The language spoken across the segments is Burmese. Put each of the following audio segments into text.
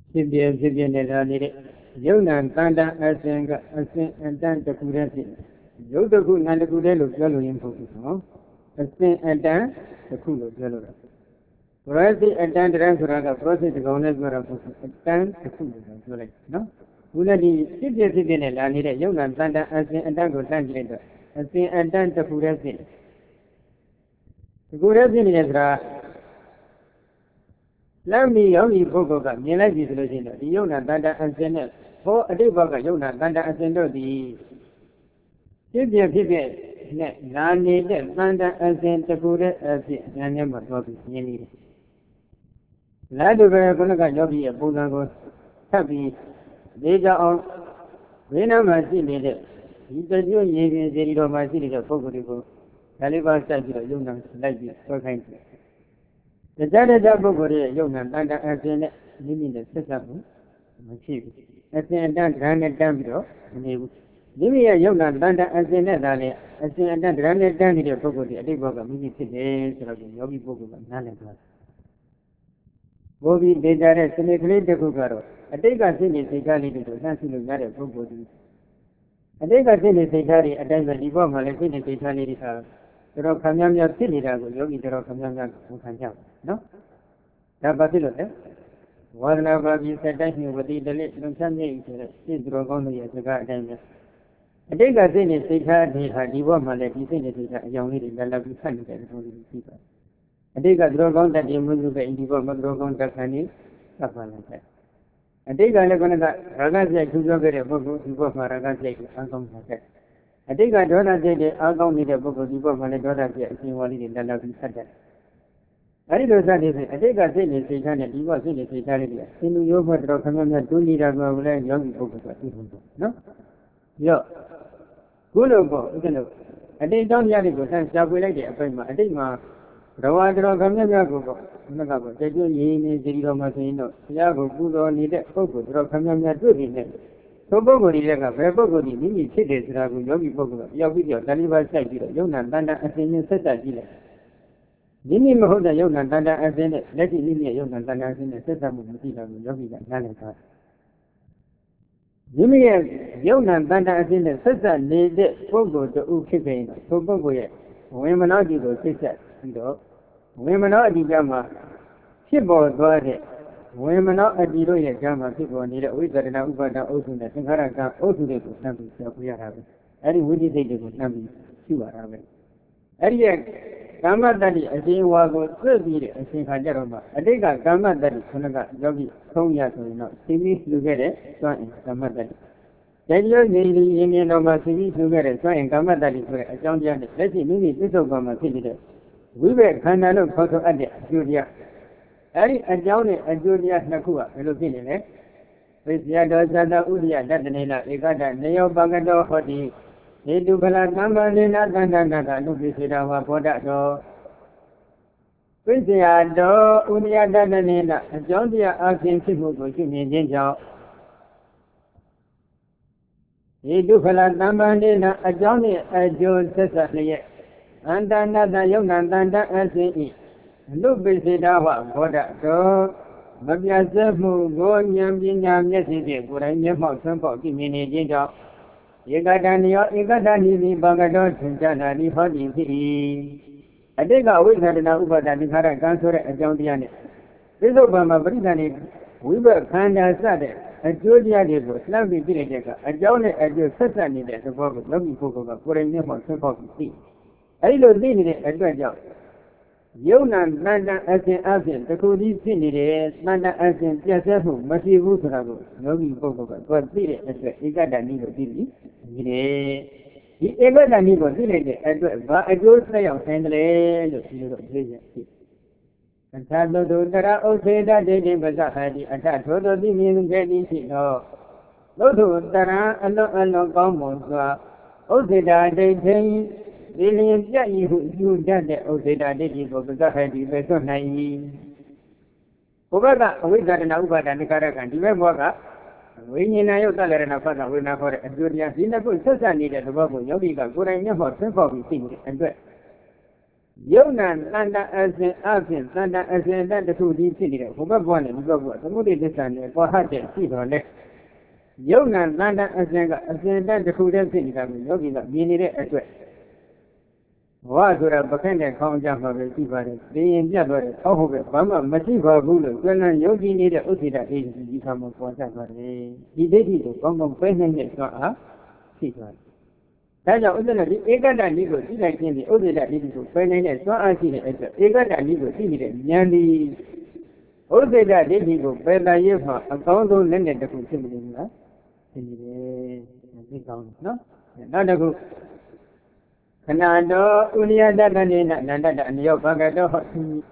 ဖြစ်နေလာနေတဲ့ယုံနာတန်တန်အစဉ်ကအစဉ်အတန်တစ်ခုတည်းဖြစ်ယုတ်တစ်ခုနာတစ်ခုတည်းလို့ပြောလို့ရင်မဟုတ်ဘူးနော်အစဉ်အတန်တစ်ခုလို့ပြောလို့ရတယ်ပရောစိအတန်တန်းဆိုတာကပရောစိတစ်ကောင်နဲ့ပြောတာမဟုတ်ဘူးအတန်တစ်ခုလို့ပြောလိုက်နော်ခုလည်းဒီဖြစ်နေလာနေတဲ့ယုံနာတန်တန်အစဉ်အတန်ကိုတန်းကြည့်လိုက်တော့အစဉ်အတန်တစ်ခုတည်းဖြစ်ဒီကိုယ်တည်းဖြစ်နေတယ်ဆိုတာလမ်းမီယောဂီပုဂ္ဂိုလ်ကမြင်လိုက်ပြီဆိုလို့ရှိရင်ဒီယုံနာတန်တန်အစဉ်နဲ့ဟောအတိတ်ဘကယုံနာတန်တန်အစဉ်တို့သည်ဖြစ်နဲ့နာနေတဲ့တန်တန်အစဉ်တကူတဲ့အဖြစ်ဉာဏ်နဲ့မှသွားပြီးမြင်နေတယ်။လာတူပဲခုနကယောဂီရဲ့ပုံစံကိုထပ်ပြီးလေးကြအောင်ဝိနည်းမှာရှိနေတဲ့ဒီတကျွရည်ပြင်းစီရီတော်မှာရှိနေတဲ့ပုဂ္ဂိုလ်တွေကိုဒါလေးပါစိုက်ပြီးတော့ယုံနာလိုက်ပြီးဆွဲခိုင်းတယ်။တရားပုဂ္ဂိုလ်ရဲ့ယုံနာတန်တန်အစဉ်နဲ့မိမိနဲ့ဆက်ဆက်မှုမရှိဘူး။အစဉ်အတန်တရားနဲ့တန်းပြီးတော့မနေဘူး။မိမိရဲ့ယုံနာတန်တန်အစဉ်နဲ့သာလေအစဉ်အတန်တရားနဲ့တန်းနေတဲ့ပုဂ္ဂိုလ်ဒီအတိတ်ဘကမိမိဖြစ်တယ်ဆိုတော့ယောဂီပုဂ္ဂိုလ်ကနားလည်သွားတယ်။ဘောဂီဒေတာတဲ့စနေကလေးတစ်ခုကတော့အတိတ်ကစိတ်နေစိတ်ထားလေးတွေကိုနှံ့ရှိလို့ရတဲ့ပုဂ္ဂိုလ်ဒီအတိတ်ကစိတ်နေစိတ်ထားတွေအတိုင်းပဲဒီဘောမှာလည်းစိတ်နေစိတ်ထားလေးတွေဟာတော်ခမ်းများဖြစ်နေတာကိုယောဂီတော်ခမ်းများဝန်ခံကြပါနော်။ဒါဘာဖြစ်လို့လဲဝါဒနာပါပြီးစက်တိုင်းမျိုးဝတိတလိလွန်ဖြတ်မြင့်ဆိုတဲ့စိတ်တော်ကောင်းတဲ့စကားအတိုင်းပဲအတိတ်ကစိတ်နေစိတ်ထားတွေဟာဒီဘောမှာလည်းဒီစိတ်နေစိတ်ထားအကြောင်းလေးတွေလည်းလောက်ပြီးဖတ်နေတဲ့သဘောလေးရှိပါတယ်။အတိတ်ကတော်ကောင်းတတ်တဲ့မှုစုပဲဒီဘောမတော်ကောင်းတတ်ခံနေသတ်ပါလိုက်တယ်။အတိတ်ကလည်းခဏကရာဂစိတ်ထူပြောခဲ့တဲ့ပုဂ္ဂိုလ်ဒီဘောမှာရာဂစိတ်ကိုအကောင်းထားတယ်။အတိတ်ကဒေါသစိတ်တွေအကောင်းနေတဲ့ပုဂ္ဂိုလ်ဒီဘောမှာလည်းဒေါသစိတ်အရှင်ဝါလေးတွေလည်းလောက်ပြီးဖတ်တယ်။အဲဒီလိုစသည်ဖြင့်အတိတ်ကစိတ်နေစိတ်ထားနဲ့ဒီဘောစိတ်နေစိတ်ထားလေးတွေသင်လူရိုးမှတော်ခမ်းများတွင်းနေတာကလည်းယောဂီပုဂ္ဂိုလ်ကသိဖို့နော်။ရော့ခုလိုပေါ့ဥက္ကဋ္ဌအတိတ်တောင်းရတဲ့ကိုဆန်းရှာဖွေလိုက်တဲ့အပိုင်းမှာအတိတ်မှာဘဝတော်ခမ်းများကိုပေါ့ဘုရားကတကျွရင်းနေစီတော်မှာဆိုရင်တော့ဘုရားကိုပူဇော်နေတဲ့ပုဂ္ဂိုလ်တော်ခမ်းများတွေ့ပြီးနေသောပုဂ္ဂိုလ်တွေကဘယ်ပုဂ္ဂိုလ်ဒီမိမိဖြစ်တယ်ဆိုတာကိုယောဂီပုဂ္ဂိုလ်ကရောက်ပြီးတော့တဏှိပါစိုက်ပြီးတော့ယုံနာတန်တန်အစဉ်ချင်းဆက်ဆက်ကြည့်လိုက်မိမိမဟုတ်တဲ့ယုံနာတန်တန်အစဉ်နဲ့လက်ရှိမိမိရဲ့ယုံနာတန်တန်အစဉ်နဲ့ဆက်ဆက်မှုမရှိတာကိုယောဂီကနားလည်သွားမိမိရဲ့ယုံနာတန်တန်အစဉ်နဲ့ဆက်ဆက်နေတဲ့ပုဂ္ဂိုလ်တူဖြစ်ခဲ့ရင်ထိုပုဂ္ဂိုလ်ရဲ့ဝင်မနောတိကိုဆက်ဆက်ပြီးတော့ဝင်မနောအတိကမှာဖြစ်ပေါ်သွားတဲ့ဝင်မနောအတိတို့ရဲ့ကံမှာဖြစ်ပေါ်နေတဲ့ဝိသရဏဥပါဒအုပ်စုနဲ့သင်္ခါရကံအုပ်စုတွေကိုနှံပြီးပြောပြရတာပဲအဲဒီဝိသိစိတ်တွေကိုနှံပြီးရှိပါတာပဲအဲဒီရဲ့ကာမတ္တိအရှင်ဝါကိုသိပြီးတဲ့အရှင်ခါကြတော့မှအတိတ်ကကာမတ္တိခုနကယောဂီဆုံးရဆိုရင်တော့သိပြီးလူခဲ့တဲ့စွမ်းအင်ကာမတ္တိတရားနေရင်းရင်တော့မှသိပြီးလူခဲ့တဲ့စွမ်းအင်ကာမတ္တိဆိုတဲ့အကြောင်းတရားနဲ့လက်ရှိမိမိပြစ္ဆုတ်ကံမှာဖြစ်နေတဲ့ဝိဘက်ခန္ဓာလို့ခေါ်ဆိုအပ်တဲ့အကျိုးတရားအဲဒီအကြောင်းနဲ့အကျိုးတရားနှစ်ခုကဘယ်လိုဖြစ်နေလဲဝိဇ္ဇာတော်သတ္တဥရိယတတ္တနေလဧကတနေယောပကတောဟောတိဟေတုဖလသံဃာနေနသန္တနာကအနုပိစေတဝါဘောဓတော်ဝိဇ္ဇာတော်ဥရိယတတ္တနေလအကြောင်းတရားအပြင်ဖြစ်မှုကိုရှုမြင်ခြင်းကြောင့်ဟေတုဖလသံဃာနေနအကြောင်းနဲ့အကျိုးဆက်ဆက်လျက်အန္တနာတယုံနာတန်တအစဉ်ဤအနုပိစေတဝါဘောဓတော်မပြတ်စက်မှုကိုဉာဏ်ပညာမျက်စိဖြင့်ကိုယ်တိုင်မျက်မှောက်ဆွမ်းပေါက်ကြည့်မြင်နေခြင်းကြောင့်ဧကတနိယောဧကတနိမိဘဂတောသင်္ကြနာတိဟောတိဖြစ်၏အတိတ်ကဝိသရဏဥပါဒသင်္ခါရကံဆိုတဲ့အကြောင်းတရားနဲ့ပြစ္ဆုတ်ပံမှာပရိသန္တိဝိဘက်ခန္ဓာစတဲ့အကျိုးတရားတွေကိုလှမ်းပြီးပြည့်တဲ့ကအကြောင်းနဲ့အကျိုးဆက်ဆက်နေတဲ့သဘောကိုလောကီပုဂ္ဂိုလ်ကကိုယ်တိုင်မျက်မှောက်ဆွမ်းပေါက်ကြည့်အဲဒီလိုသိနေတဲ့အတွက်ကြောင့်ယုံနာတန်တန်အစဉ်အပြင်တခုတည်းဖြစ်နေတယ်တန်တန်အစဉ်ပြည့်စက်မှုမရှိဘူးဆိုတာကိုယောဂီပုဂ္ဂိုလ်ကသွားသိတဲ့အတွက်ဧကတဏိကိုသိပြီးဒီဧကတဏိကိုသိလိုက်တဲ့အတွက်ဘာအကျိုးဆက်ရောက်ဆိုင်တယ်လို့ဒီလိုတော့သိရရှိအထာတုတ္တရာဥစေတဒိဋ္ဌိပဇ္ဇဟတိအထထိုသို့သိမြင်ခဲ့သည်ရှိသောသုတ္တရာအလွန်ကောင်းမွန်စွာဥစေတဒိဋ္ဌိဒီလျင်ပြည့်ဟုယူတတ်တဲ့ဥစေတဒိဋ္ဌိကိုပဇ္ဇဟတိပဲသွတ်နိုင်၏ဘုဘကအဝိဇ္ဇာတနာဥပါဒနိကာရကံဒီဘက်ဘောကဝိညာဏယုတ်တလရဏဖတ်တာဝေဒနာခေါ်တဲ့အကျိုးတရားဒီနှစ်ခုဆက်ဆက်နေတဲ့သဘောကိုယောဂီကကိုယ်တိုင်မျက်မှောက်ဆွဲပေါက်ပြီးသိနေတဲ့အတွက် Yona Nanda as an Afin, Nanda as an that two deep who got one and got what the moody descended for her seat on it. Yona Nanda as an that the two dancing yogi that meaning it as well. What would have become a count jump of the people, being Jabber, over Bama, Masiva Gulu, when Yogi needed Usida agency become for Saturday. He did it to come from President, it's not a secret. That's how the Ega that legal, see like in the other that legal, President, it's not a secret. Ega that legal, see it, Yandy. Other that legal, Bella Yeva, a council landed the consumer. No? Not a good. Kanado Unia Dadanina, Nanda and Yopagado.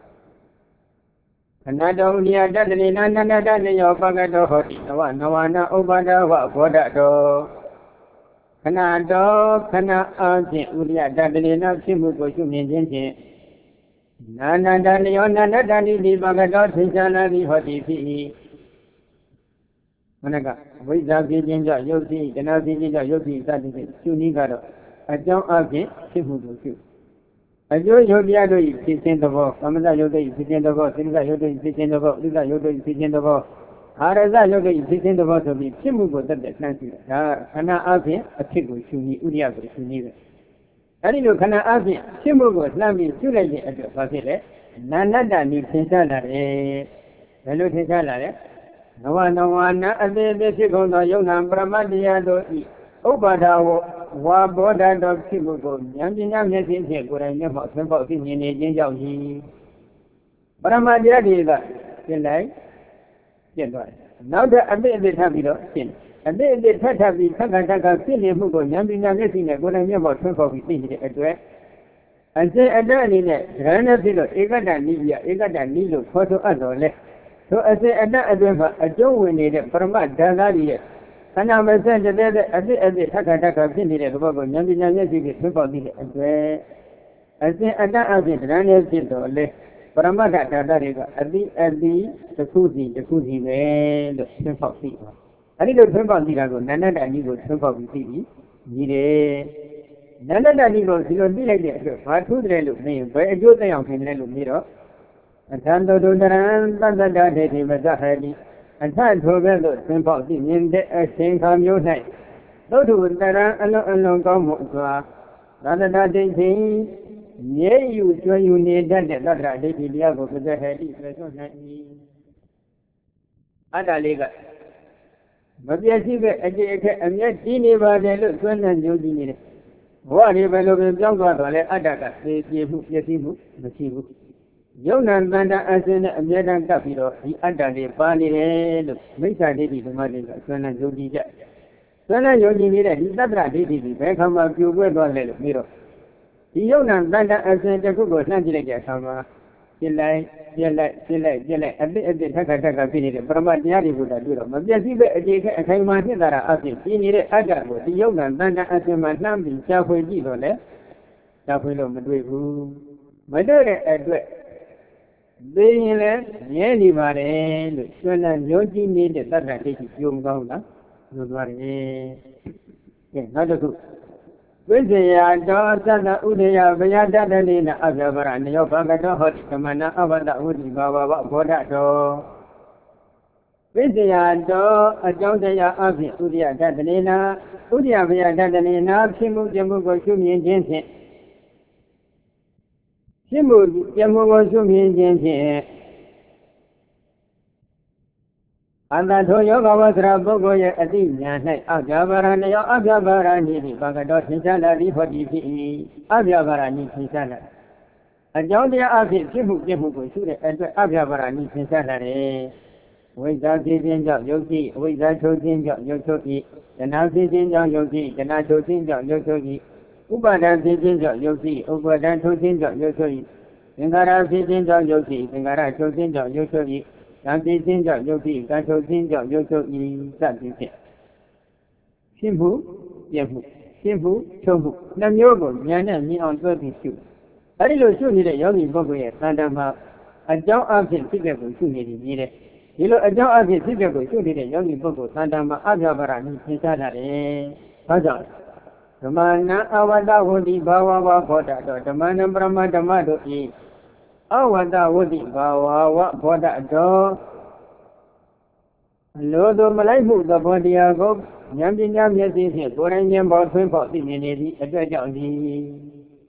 Kanado Unia Dadanina, Nanda and Yopagado, Nawana Obada, Vodado. Kanado, Kana Auntie Ulia Dadanina, Simuko Sumin, Nana Daniona, Nadani, Bagado, Tinsana, the Hoti. Managa, with that Jinja, Yosi, the Nazi Yosi, that is Sunigado. I don't argue, simple to you. I do Yogiado is teaching the book, Amada Yoga is teaching the book, Singa Yoga is teaching the book, Lisa Yoga is teaching the book. Haraza Yoga is teaching the book to be simple that the Nancy. Kana argue, a chicken, Shuni, Udia, Shuni. I didn't know Kana argue, simple was Lami, Sulay at the facility. Nana needs Tinsala, hello Tinsala. No one, and then they go to Yonam Brahmadia do eat. Obada. Wa boda dog Sibugo, Yamina Messin here, what I never about in Yaji. But I'm a dear, still like, now that I made it happy, and then they had to be Kaka, Silly Mugo, Yamina Messin, what I never about of his address. And say, I don't need it, Ranazilo, Egada Nivia, Egada Nilo, photo other. So I say, I don't win it from my Dalaria. And I was saying that as the Taka finished the book of Yamina Messi, people did it. I say, I don't have it, Ranazilo, but I'm not at the Kuzi, the simple people. I need to think on the Lago, Nana and you would think of the city. Nana and you will be like this. I could look me, but I do the young mirror. And Tando do the Ran, Tanda Dati, Mazahadi, and time to weather simple thing in the same time you say. Go to the Ran alone come rather than they say, yea, you need that, that they be able to the head. Adaliga. But yes, and yet, never look when and you need it. What if I look at John Gordon, Adaka, they give you the Sibu. Yonan Banda as in a Medan Capito, the Adali, Bani, Mesa David, the Madrid, Son and Yogi Jack. Son and Yogi Mira, he's not that easy, become a few words on the mirror. The Yonan Banda as in the Google Sanjay Sama. Jelly, and the Taka finished from what the Yari would do. But yes, I came out here that I asked him, he needed Aga, the Yogan Banda as in my name, Chapo Gilo, Chapo Madrid. My daughter address. Being anybody, when I'm Yogi needed that I take you go, nobody. Not a good. With the daughter, Udia, Vayada, Azava, and your Pagado, Kamana, Avada, Udi, Baba, Bodato. With the door, a Jodaya of Udia, Dadanina, Udia, Vayada, Simu, Jamu, Shumi, and Jensen. Simu, Jamu, Shumi, and Jensen. And that Yoga was Rabogoya at the night, Agavarani, Agavarani, Bagado, Tinsala, for DP, Agavarani, Tinsala. And Jodia Afi, Simu, and Agavarani, Tinsala. With that Jinja, Yogi, with that Jinja, Yogi, the Nazi Jinja, Yogi, the Nato Jinja, Yogi, Ubadan Jinja, Yogi, Ubadan Jinja, Yogi, Singara Jinja, Yogi, Singara Jinja, Yogi. Santi Jinja, Yogi, Gato Jinja, Yogi, Santi. Simple, Yahu, Simple, Tohu, Nam Yana, me on 32. I don't shoot the Yogi Bogoya, Sandama, a jaw of the figure to shoot it. You know, a jaw of the figure to shoot the Yogi Bogo, Sandama, Agavarani, Tinsala, Pazar. Dhamana awada wudi bhawa bodha do dhamana brahma dhamma do I awada wudi bhawa bodha do lodo malai mu the bodhiya go nyambi nyambi si koran nyam bo twin bo ti ne di atwet jaung di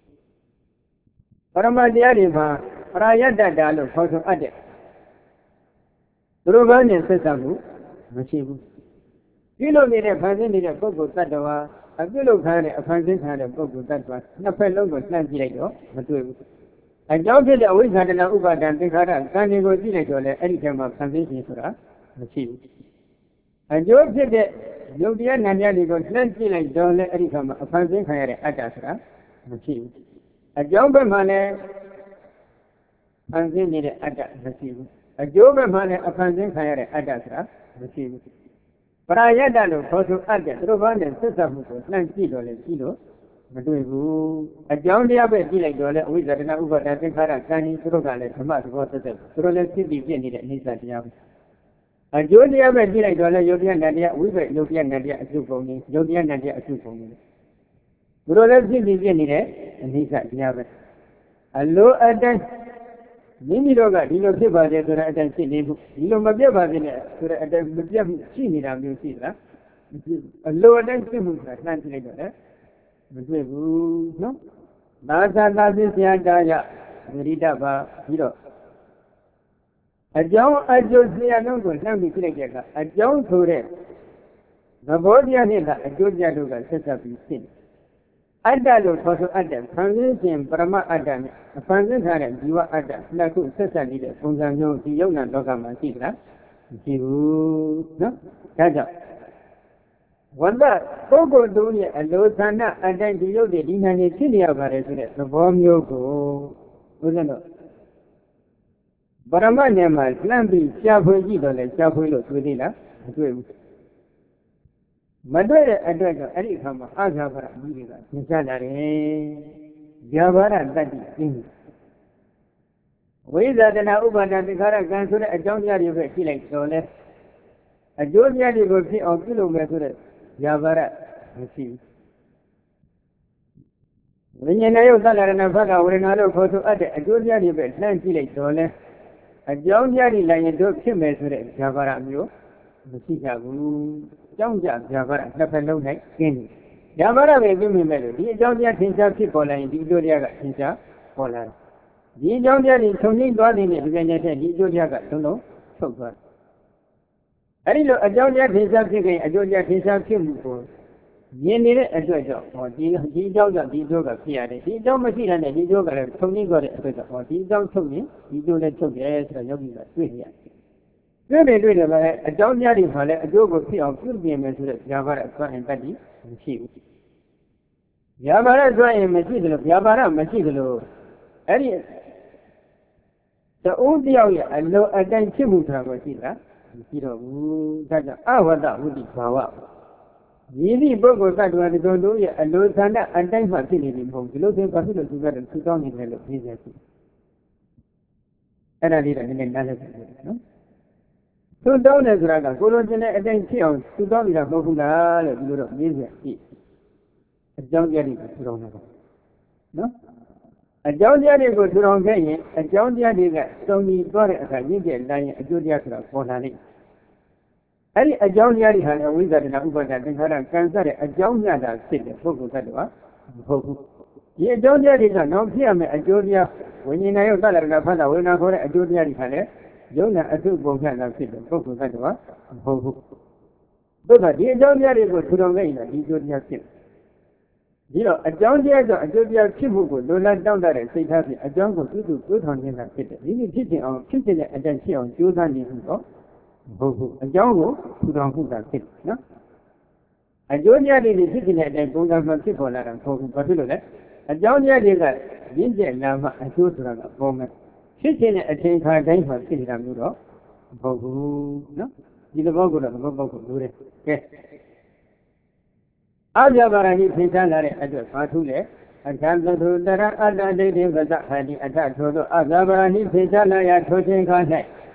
paramaတရားတွေမှာပရာယတ္တတာလို့ခေါ်ဆိုအပ်တယ်သူတို့ဘာနဲ့ဆက်ဆံမှုမရှိဘူးပြုလုပ်နေတဲ့ဖန်ဆင်းနေတဲ့ပုဂ္ဂိုလ်တ attva အပြုလုပ်ခံတဲ့အဖန်ဆင်းခံတဲ့ပုဂ္ဂိုလ်တ attva နှစ်ဖက်လုံးကိုနှံ့ကြည့်လိုက်တော့မတွေ့ဘူးအကြောင်းဖြစ်တဲ့အဝိဇ္ဇာတဏှာဥပါဒံသင်္ခါရကံတွေကိုကြည့်လိုက်တော့လေအဲ့ဒီထဲမှာဖန်ဆင်းခြင်းဆိုတာမရှိဘူးအကျိုးဖြစ်တဲ့ယုတ်တရားနာတရားတွေကိုနှံ့ကြည့်လိုက်တော့လေအဲ့ဒီခါမှာအဖန်ဆင်းခံရတဲ့အတ္တဆိုတာမရှိဘူးအကြောင်းဘက်မှာလည်းဖန်ဆင်းနေတဲ့အတ္တမရှိဘူးအကျိုးဘက်မှာလည်းအဖန်ဆင်းခံရတဲ့အတ္တဆိုတာမရှိဘူးပရာယတ္တလို့ခေါ်ဆိုအပ်တဲ့သူတို့ဘာနဲ့ဆက်ဆက်မှုကိုနှံ့ကြည့်တော့လေကြည့်လို့မတွေ့ဘူးအကြောင်းတရားပဲကြည့်လိုက်တော့လေအဝိဇ္ဇာတဏှာဥပါဒံသင်္ခါရကံကြီးသူတို့ကလည်းဓမ္မသဘောသက်သက်သူတို့လည်းဖြစ်ပြီးပြည့်နေတဲ့အနိစ္စတရားပဲအကျိုးတရားပဲကြည့်လိုက်တော့လေယုတ်တရားနတ်တရားဝိပ္ပယုတ်တရားနတ်တရားအစုပုံနေယုတ်တရားနတ်တရားအစုပုံနေသူတို့လည်းဖြစ်ပြီးပြည့်နေတဲ့အနိစ္စတရားပဲအလိုအတိုင်းမိမိတို့ကဒီလိုဖြစ်ပါစေဆိုတဲ့အတိုင်းဖြစ်နေမှုဒီလိုမပြတ်ပါစေနဲ့ဆိုတဲ့အတိုင်းမပြတ်မှုရှိနေတာမျိုးရှိသလားအလိုအတိုင်းဖြစ်မှုဆိုတာနှံ့ကြည့်လိုက်တော့လေမတွေ့ဘူးနော်သာသနာ့ဆရာတာရဝိရိဒပါပြီးတော့အကြောင်းအကျိုးဆရာလုံးကိုနှံ့ပြီးကြည့်လိုက်တဲ့အခါအကြောင်းဆိုတဲ့သဘောတရားနဲ့ကအကျိုးတရားတို့ကဆက်ဆက်ပြီးဖြစ်နေအတ္တလို့ခေါ်ဆိုအပ်တဲ့ဖန်ဆင်းခြင်းပရမအတ္တနဲ့အဖန်ဆင်းထားတဲ့ဇီဝအတ္တနှစ်ခုဆက်ဆက်နေတဲ့ပုံစံမျိုးဒီယုံနာလောကမှာရှိသလားမရှိဘူးနော်ဒါကြောင့်ဝန္တပုဂ္ဂိုလ်သူရဲ့အလိုဆန္ဒအတိုင်းဒီယုတ်တွေဒီနာနေဖြစ်နေရပါတယ်ဆိုတဲ့သဘောမျိုးကိုဦးဇင်းတို့ပရမတ်နဲ့မှလှမ်းပြီးရှားဖွေကြည့်တော့လေရှားဖွေလို့တွေ့သေးလားမတွေ့ဘူးမတွေ့တဲ့အတွက်တော့အဲ့ဒီအခါမှာအာဃာပါရမိတွေကသင်္ချလာတယ်။ဇာဘာရတတ္တိကျင်းဝိဇာတနာဥပါဒံသင်္ခါရကံဆိုတဲ့အကြောင်းတရားတွေပဲရှိလိုက်တော့လေအကျိုးတရားတွေကိုဖြစ်အောင်ပြုလုပ်မယ်ဆိုတဲ့ဇာဘာရမရှိဘူး။ဝိညာဉ်နဲ့ယုတ်သလရဏဘဂဝေဒနာလို့ခေါ်ဆိုအပ်တဲ့အကျိုးတရားတွေပဲလှမ်းကြည့်လိုက်တော့လေအကြောင်းတရားတွေလည်းရင်တို့ဖြစ်မယ်ဆိုတဲ့ဇာဘာရမျိုးမရှိကြဘူးကြောင်းကြဇာဘာရနှစ်ဖက်လုံး၌ကျင်းတယ်ဇာဘာရပဲပြင်မဲ့လို့ဒီအကြောင်းတရားထင်ရှားဖြစ်ပေါ်လာရင်ဒီအကျိုးတရားကထင်ရှားပေါ်လာတယ်ဒီအကြောင်းတရားတွေထုံငိမ့်သွားတဲ့ဒီပြန်နေတဲ့ဒီအကျိုးတရားကလုံးလုံးထုတ်သွားတယ်အဲဒီလိုအကြောင်းတရားထင်ရှားဖြစ်ရင်အကျိုးတရားထင်ရှားဖြစ်မှုကိုမြင်နေတဲ့အတွက်ကြောင့်ဟောဒီအကြောင်းကြောင့်ဒီအကျိုးကဖြစ်ရတယ်ဒီအကြောင်းမရှိတဲ့နဲ့ဒီအကျိုးကလည်းထုံငိမ့်သွားတဲ့အတွက်ကြောင့်ဟောဒီအကြောင်းထုတ်ရင်ဒီအကျိုးလည်းထုတ်တယ်ဆိုတော့ယောဂီကတွေ့နေရတယ်တွေ့တယ်ပဲအကြောင်းများတွေမှာလည်းအကျိုးကိုဖြစ်အောင်ပြုပြင်မယ်ဆိုတဲ့ဇာဘာရဆွမ်းရင်တတ်ပြီးမရှိဘူးဇာဘာရဆွမ်းရင်မရှိတယ်လို့ဇာဘာရမရှိတယ်လို့အဲ့ဒီတူတယောက်ရဲ့အလိုအတိုင်းဖြစ်မှုထားကိုရှိလားမရှိတော့ဘူးဒါကြောင့်အဝတ္တဝိတိဘာဝဒီဒီပုဂ္ဂိုလ်တ attva ဒီတို့ရဲ့အလိုဆန္ဒအတိုင်းမှဖြစ်နေပြီမဟုတ်ဘူးဒီလိုဆိုဘာဖြစ်လို့သူကတည်းကသူတောင်းနေတယ်လို့ပြောကြတယ်အဲ့ဒါလေးတော့နည်းနည်းနားလည်တယ်နော်သူတောင်းတယ်ဆိုတာကကိုလိုချင်တဲ့အတိုင်းဖြစ်အောင်သူတောင်းနေတာမဟုတ်ဘူးလားလို့ဒီလိုတော့မေးစရာရှိအကြောင်းတရားတွေကိုထူထောင်တာနော်အကြောင်းတရားတွေကိုထူထောင်ခဲ့ရင်အကြောင်းတရားတွေကစုံညီသွားတဲ့အခါရင့်ကျက်လာရင်အကျိုးတရားဆိုတာပေါ်လာလိမ့်အဲ့ဒီအကြောင်းတရားတွေဟာလည်းဝိဇာတနာဥပါဒသင်္ခါရကံစတဲ့အကြောင်းညတာဖြစ်တဲ့ပုဂ္ဂိုလ်တ attva မဟုတ်ဘူးဒီအကြောင်းတရားတွေကနောက်ဖြစ်ရမယ့်အကျိုးတရားဝိညာဉ်နဲ့ယုတ်သလရဏဖတ်တာဝေဒနာခေါ်တဲ့အကျိုးတရားတွေဟာလည်းယုံနာအထုပုံဖြတ်တာဖြစ်တဲ့ပုဂ္ဂိုလ်တ attva မဟုတ်ဘူးသို့သောဒီအကြောင်းတရားတွေကိုထူထောင်ခဲ့ရင်ဒီအကျိုးတရားဖြစ်ဒီတော့အကြောင်းတရားကြောင့်အကျိုးတရားဖြစ်မှုကိုလိုလားတောင့်တတဲ့စိတ်ထားဖြင့်အကြောင်းကိုသူ့တွေးထောင်နေတာဖြစ်တယ်ဒီလိုဖြစ်ခြင်းအောင်ဖြစ်တဲ့အတိုင်းဖြစ်အောင်ကြိုးစားနေမှုတော့မဟုတ်ဘူးအကြောင်းကိုထူထောင်မှုတာဖြစ်နော်အကျိုးတရားတွေဖြစ်ခြင်းတဲ့အတိုင်းပုံစံမှဖြစ်ပေါ်လာတာမဟုတ်ဘူးဘာဖြစ်လို့လဲအကြောင်းတရားတွေကရင့်ကျက်လာမှအကျိုးဆိုတာကပေါ်မယ်ဖြစ်ခြင်းနဲ့အထင်ခါတိုင်းမှာဖြစ်နေတာမျိုးတော့မဟုတ်ဘူးနော်ဒီသဘောကိုတော့သဘောပေါက်ဖို့လိုတယ်ကဲအပြပါရဏိသင်္ချာလာတဲ့အတွက်ဘာထုလဲအထသထုတရအတ္တဒိဋ္ဌိပသဟတိအထထိုသောအပြပါရဏိသင်္ချာလာရထိုခြင်းခါ၌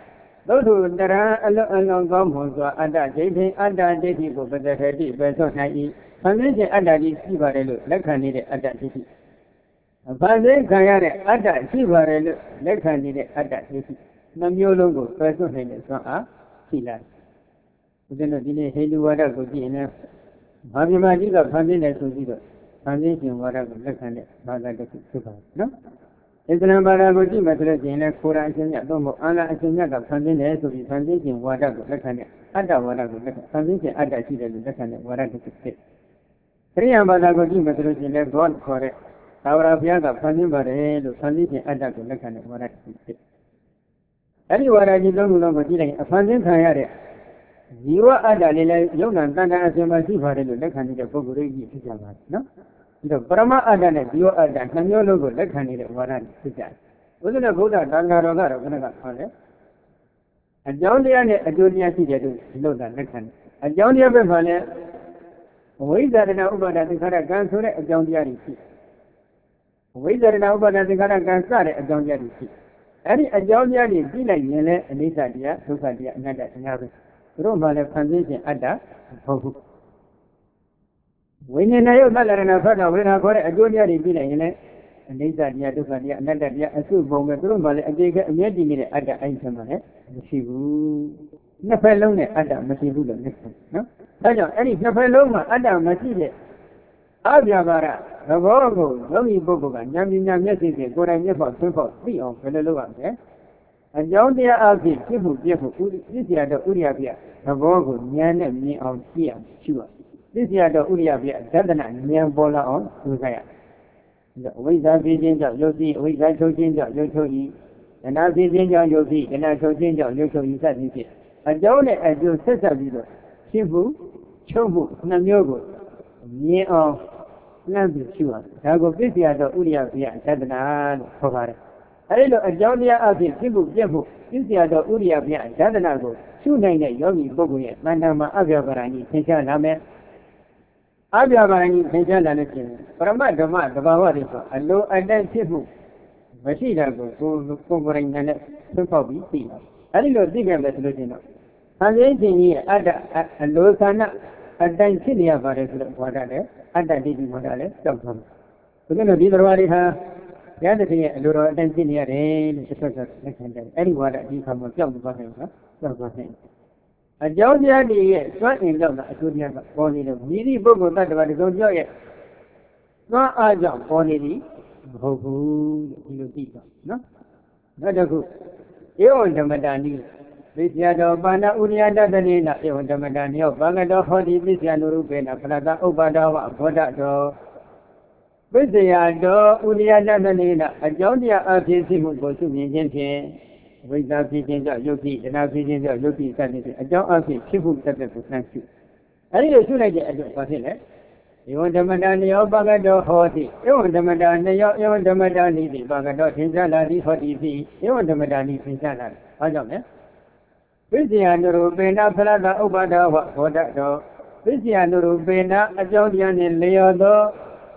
သောတုတရံအလုံးကောင်းမွန်စွာအတ္တဒိဋ္ဌိအတ္တဒိဋ္ဌိကိုပတ္တထေတိပဲစွန့်နိုင်၏ဖန်ဆင်းခြင်းအတ္တဒီရှိပါတယ်လို့လက်ခံနေတဲ့အတ္တဒိဋ္ဌိဖန်ဆင်းခံရတဲ့အတ္တရှိပါတယ်လို့လက်ခံနေတဲ့အတ္တဒိဋ္ဌိနှမျိုးလုံးကိုပဲစွန့်နိုင်တဲ့စွမ်းအားရှိလာဦးဇင်းတို့ဒီနေ့ဟိန္ဒူဝါဒကိုကြည့်ရင်ဘာပြမကြီးကဖန်ဆင်းတယ်ဆိုပြီးတော့ဖန်ဆင်းခြင်းဝါဒကိုလက်ခံတဲ့ဘာသာတစ်ခုဖြစ်ပါတယ်နော်အစ္စလာမ်ဘာသာကိုကြည့်မှဆိုလို့ရှိရင်လည်းကိုရ်အာန်အရှင်မြတ်သို့မဟုတ်အာလအရှင်မြတ်ကဖန်ဆင်းတယ်ဆိုပြီးဖန်ဆင်းခြင်းဝါဒကိုလက်ခံတဲ့အတ္တဝါဒကိုလက်ခံဖန်ဆင်းခြင်းအတ္တရှိတယ်လို့လက်ခံတဲ့ဝါဒတစ်ခုဖြစ်ခရိယာဘာသာကိုကြည့်မှဆိုလို့ရှိရင်လည်း God ခေါ်တဲ့သာဝရဘုရားကဖန်ဆင်းပါတယ်လို့ဖန်ဆင်းခြင်းအတ္တကိုလက်ခံတဲ့ဝါဒတစ်ခုဖြစ်အဲ့ဒီဝါဒကြီးလုံးလုံးကိုကြည့်လိုက်ရင်အဖန်ဆင်းခံရတဲ့ဇီဝအတ္တလေးလည်းယုံနာတန်တန်အရှင်မရှိပါတယ်လို့လက်ခံနေတဲ့ပုဂ္ဂိုလ်ကြီးဖြစ်ကြပါတယ်နော်ဒီတော့ပရမအတ္တနဲ့ဇီဝအတ္တနှမျိုးလုံးကိုလက်ခံနေတဲ့ဝါဒဖြစ်ကြတယ်ဘုရားဗုဒ္ဓသံဃာတော်ကတော့ခဏကခေါ်တယ်အကြောင်းတရားနဲ့အကျိုးတရားရှိတယ်လို့လို့တာလက်ခံတယ်အကြောင်းတရားဘက်မှာလည်းဝိဇ္ဇာတနာဥပါဒသင်္ခါရကံဆိုတဲ့အကြောင်းတရားတွေရှိဝိဇ္ဇာတနာဥပါဒသင်္ခါရကံစတဲ့အကြောင်းတရားတွေရှိအဲ့ဒီအကြောင်းတရားတွေပြီးလိုက်ရင်လည်းအနိစ္စတရားဒုက္ခတရားအနတ္တတရားပဲသူတို့မှလည်းဖန်ဆင်းခြင်းအတ္တမဟုတ်ဘူးဝိညာဉ်နဲ့ရုပ်သလရဏဖတ်တော်ဝေဒနာခေါ်တဲ့အကျိုးတရားတွေပြီးလိုက်ရင်လည်းအနိစ္စတရားဒုက္ခတရားအနတ္တတရားအစုပုံပဲသူတို့မှလည်းအကျေကအမြဲတည်နေတဲ့အတ္တအဲ့ဒီမှာလည်းမရှိဘူးနှစ်ဖက်လုံးနဲ့အတ္တမရှိဘူးလို့လက်ခံနော်ဒါကြောင့်အဲ့ဒီနှစ်ဖက်လုံးမှာအတ္တမရှိတဲ့အပြာပါရသဘောကိုယောဂီပုဂ္ဂိုလ်ကဉာဏ်ပညာမျက်စိဖြင့်ကိုယ်တိုင်မျက်ပေါက်ဆွင့်ပေါက်သိအောင်ဘယ်လိုလုပ်ရမလဲအကြောင်းတရားအဖြစ်ဖြစ်မှုပြည့်မှုပြည့်စရာတော့ဥရိယပြသဘောကိုဉာဏ်နဲ့မြင်အောင်ကြည့်အောင်ရှုရပြည့်စရာတော့ဥရိယပြသဒ္ဒနာဉာဏ်ပေါ်လာအောင်ကြိုးစားရအဝိဇ္ဇာဖြစ်ခြင်းကြောင့်ယုတ်သိအဝိဇ္ဇာချုပ်ခြင်းကြောင့်ယုတ်ချုပ်၏တဏှာဖြစ်ခြင်းကြောင့်ယုတ်သိတဏှာချုပ်ခြင်းကြောင့်ယုတ်ချုပ်၏စသည်ဖြင့်အကြောင်းနဲ့အကျိုးဆက်ဆက်ပြီးတော့ဖြစ်မှုချုပ်မှုနှမျိုးကိုမြင်အောင်လမ်းပြီးရှုရတယ်ဒါကိုပြည့်စရာတော့ဥရိယပြသဒ္ဒနာလို့ခေါ်ပါတယ်အဲဒီလိုအကြောင်းတရားအဖြစ်ဖြစ်မှုပြည့်မှုပြည့်စရာတော့ဥရိယပြသဒ္ဒနာကိုရှုနိုင်တဲ့ယောဂီပုဂ္ဂိုလ်ရဲ့တဏ္ဍာမှာအပြပါရဏီသင်္ချာလာမယ်အပြပါရဏီသင်္ချာလာလို့ရှိရင်ပရမဓမ္မသဘာဝတွေဆိုအလိုအတန့်ဖြစ်မှုမရှိတာကိုကိုယ်ကိုယ်နဲ့ဆွတ်ပေါက်ပြီးသိတယ်အဲဒီလိုသိခဲ့မယ်ဆိုလို့ရှိရင်တော့ဆံရင်းချင်းကြီးရဲ့အတ္တအလိုဆန္ဒအတိုင်းဖြစ်နေရပါတယ်ဆိုတော့ဝါဒလည်းအတ္တဒိဋ္ဌိဝါဒလည်းကြောက်သွားတယ်ဘုရားတို့ဒီတော်တွေဟာရတဲ့တည်းရဲ့အလိုတော်အတိုင်းဖြစ်နေရတယ်လို့ဆက်ဆက်လက်ခံတယ်အဲ့ဒီဝါဒအဒီခါမှာကြောက်သွားတယ်နော်ကြောက်သွားတယ်အကြောင်းတရားတွေရဲ့စွမ်းအင်ကြောင့်အကျိုးတရားကပေါ်နေတယ်မိသည့်ပုဂ္ဂိုလ်တ attva ဒီကောင်ကြောက်ရဲ့စွမ်းအားကြောင့်ပေါ်နေသည်မဟုတ်ဘူးလို့ဒီလိုသိတော့နော်နောက်တစ်ခုဧဝံဓမ္မတာနိပိစ္ဆယတောပါဏဥရိယတတတိနာဧဝံဓမ္မတာနိယောဘာဂတောဟောတိပိစ္ဆယနုရုပေနဖလတဥပ္ပါဒဝဘောဓတောပိစ္ဆယတောဥရိယတတတိနာအကြောင်းတရားအဖြစ်ရှိမှုကိုရှုမြင်ခြင်းဖြင့်ဝိဇ္ဇာဖြစ်ခြင်းကြောင့်ယုတ်တိတဏှာဖြစ်ခြင်းကြောင့်ယုတ်တိစသည်ဖြင့်အကြောင်းအဖြစ်ဖြစ်မှုတက်တဲ့ကိုနှံ့ရှုအဲဒီလိုရှုလိုက်တဲ့အတွက်ဘာဖြစ်လဲဧဝံဓမ္မတာနိယောဘာဂတောဟောတိဧဝံဓမ္မတာနိယောဧဝံဓမ္မတာနိတိဘာဂတောသင်္ချာလာတိဟောတိပိဧဝံဓမ္မတာနိသင်္ချာလာဘာကြောင့်လဲပိစ္ဆယနုရုပေနဖလတဥပ္ပါဒဝဘောဓတောပိစ္ဆယနုရုပေနအကြောင်းတရားနှင့်လျော်သော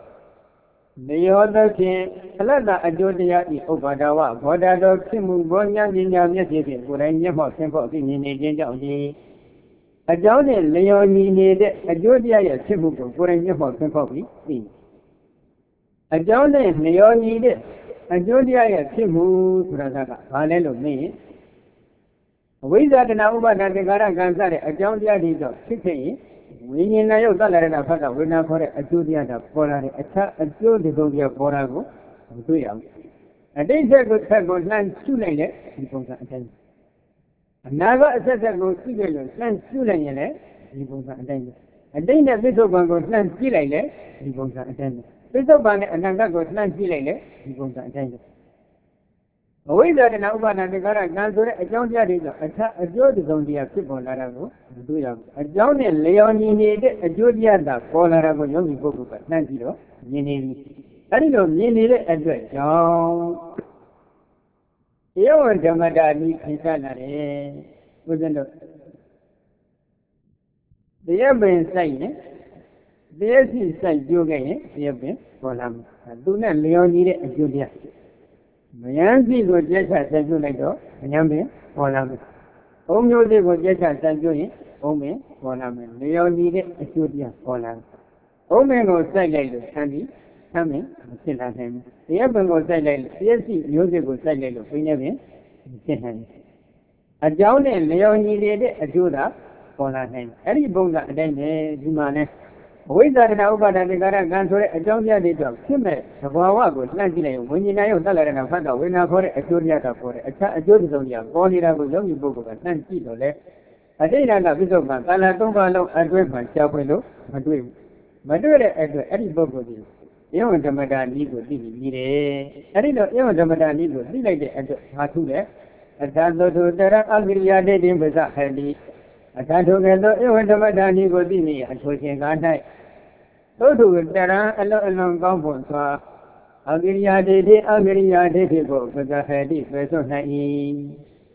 ဖြင့်ဖလတအကျိုးတရားဤဥပ္ပါဒဝဘောဓတောဖြစ်မှုဘောဉာဏ်ပညာမျက်စိဖြင့်ကိုယ်တိုင်မျက်မှောက်ဆင်းဖို့အသိဉာဏ်နေခြင်းကြောင့်ဒီအကြောင်းနဲ့လျော်ညီနေတဲ့အကျိုးတရားရဲ့ဖြစ်မှုကိုကိုယ်တိုင်မျက်မှောက်ဆင်းဖို့ပြီးသိအကြောင်းနဲ့လျော်ညီတဲ့အကျိုးတရားရဲ့ဖြစ်မှုဆိုတာကဘာလဲလို့မေးရင်အဝိဇ္ဇာတဏှာဥပါဒသင်္ခါရကံစတဲ့အကြောင်းတရားတွေတော့ဖြစ်ခဲ့ရင်ဝိညာဉ်နဲ့ရုပ်သလရဏဖတ်ကဝေဒနာခေါ်တဲ့အကျိုးတရားတော့ပေါ်လာတယ်အခြားအကျိုးဒီကုံတရားပေါ်လာကိုမတွေ့ရဘူးအတိတ်ဆက်ကိုဆက်ကိုလှမ်းရှုလိုက်တဲ့ဒီပုံစံအတိုင်းအနာကအဆက်ဆက်ကိုရှုလိုက်လို့လှမ်းရှုလိုက်ရင်လည်းဒီပုံစံအတိုင်းအတိတ်နဲ့ပိဿုပံကိုလှမ်းကြည့်လိုက်လေဒီပုံစံအတိုင်းပိဿုပံနဲ့အနန္တကိုလှမ်းကြည့်လိုက်လေဒီပုံစံအတိုင်းအဝိဇ္ဇာတဏှာဥပါဒသင်္ခါရကံဆိုတဲ့အကြောင်းတရားတွေကအထအကျိုးတစုံတရားဖြစ်ပေါ်လာတာကိုမတွေ့ရဘူးအကြောင်းနဲ့လျော်ညီနေတဲ့အကျိုးတရားသာပေါ်လာတာကိုယောဂီပုဂ္ဂိုလ်ကနှံ့ပြီးတော့မြင်နေပြီအဲဒီလိုမြင်နေတဲ့အတွက်ကြောင့်ဧဝံဓမ္မတာနိခိသလာတယ်ဘုရားတို့တရားပင်စိုက်ရင်တရားစီစိုက်ကြိုးခဲ့ရင်တရားပင်ပေါ်လာမှာသူနဲ့လျော်ညီတဲ့အကျိုးတရားမယံစီကိုပြတ်ချဆက်ပြုလိုက်တော့မယံပင်ပေါ်လာမယ် Ông nhớ thế có chết chặt sang cho nhỉ ông ấy còn làm mình nếu như thế chú đi còn làm ông ấy có sai lại được tham mình xin làm thêm thì em có sai lại thì gì nhớ thế có sai lại được bây giờ mình xin làm ở chỗ này nếu như thế chú đó còn làm thêm cái gì bông ra đây này gì mà này với gia đình ông bà đã đi ra gan thôi ở trong nhà đi được chứ mẹ vào của làm gì này với như này ông ta lại là phát đầu với nào thôi ở chỗ nhà đó thôi ở chỗ thì giống như con đi ra cũng giống như bố của bạn làm gì rồi ở đây là ví dụ mà ta là tung vào lâu ở đây mà chào quên lúc mà đuôi đấy ở đây bố của gì yêu anh thầm đàn đi của đi đi đấy ở đây là yêu anh thầm đàn đi của đi lại đấy ở hà thu đấy ở thằng tôi ra Algeria để đi với xã hội đi ở thằng tôi nghe tôi yêu anh thầm đàn đi của đi này ở chỗ trên cái này tôi ra anh con buồn xóa Algeria để đi của xã hội đi với số này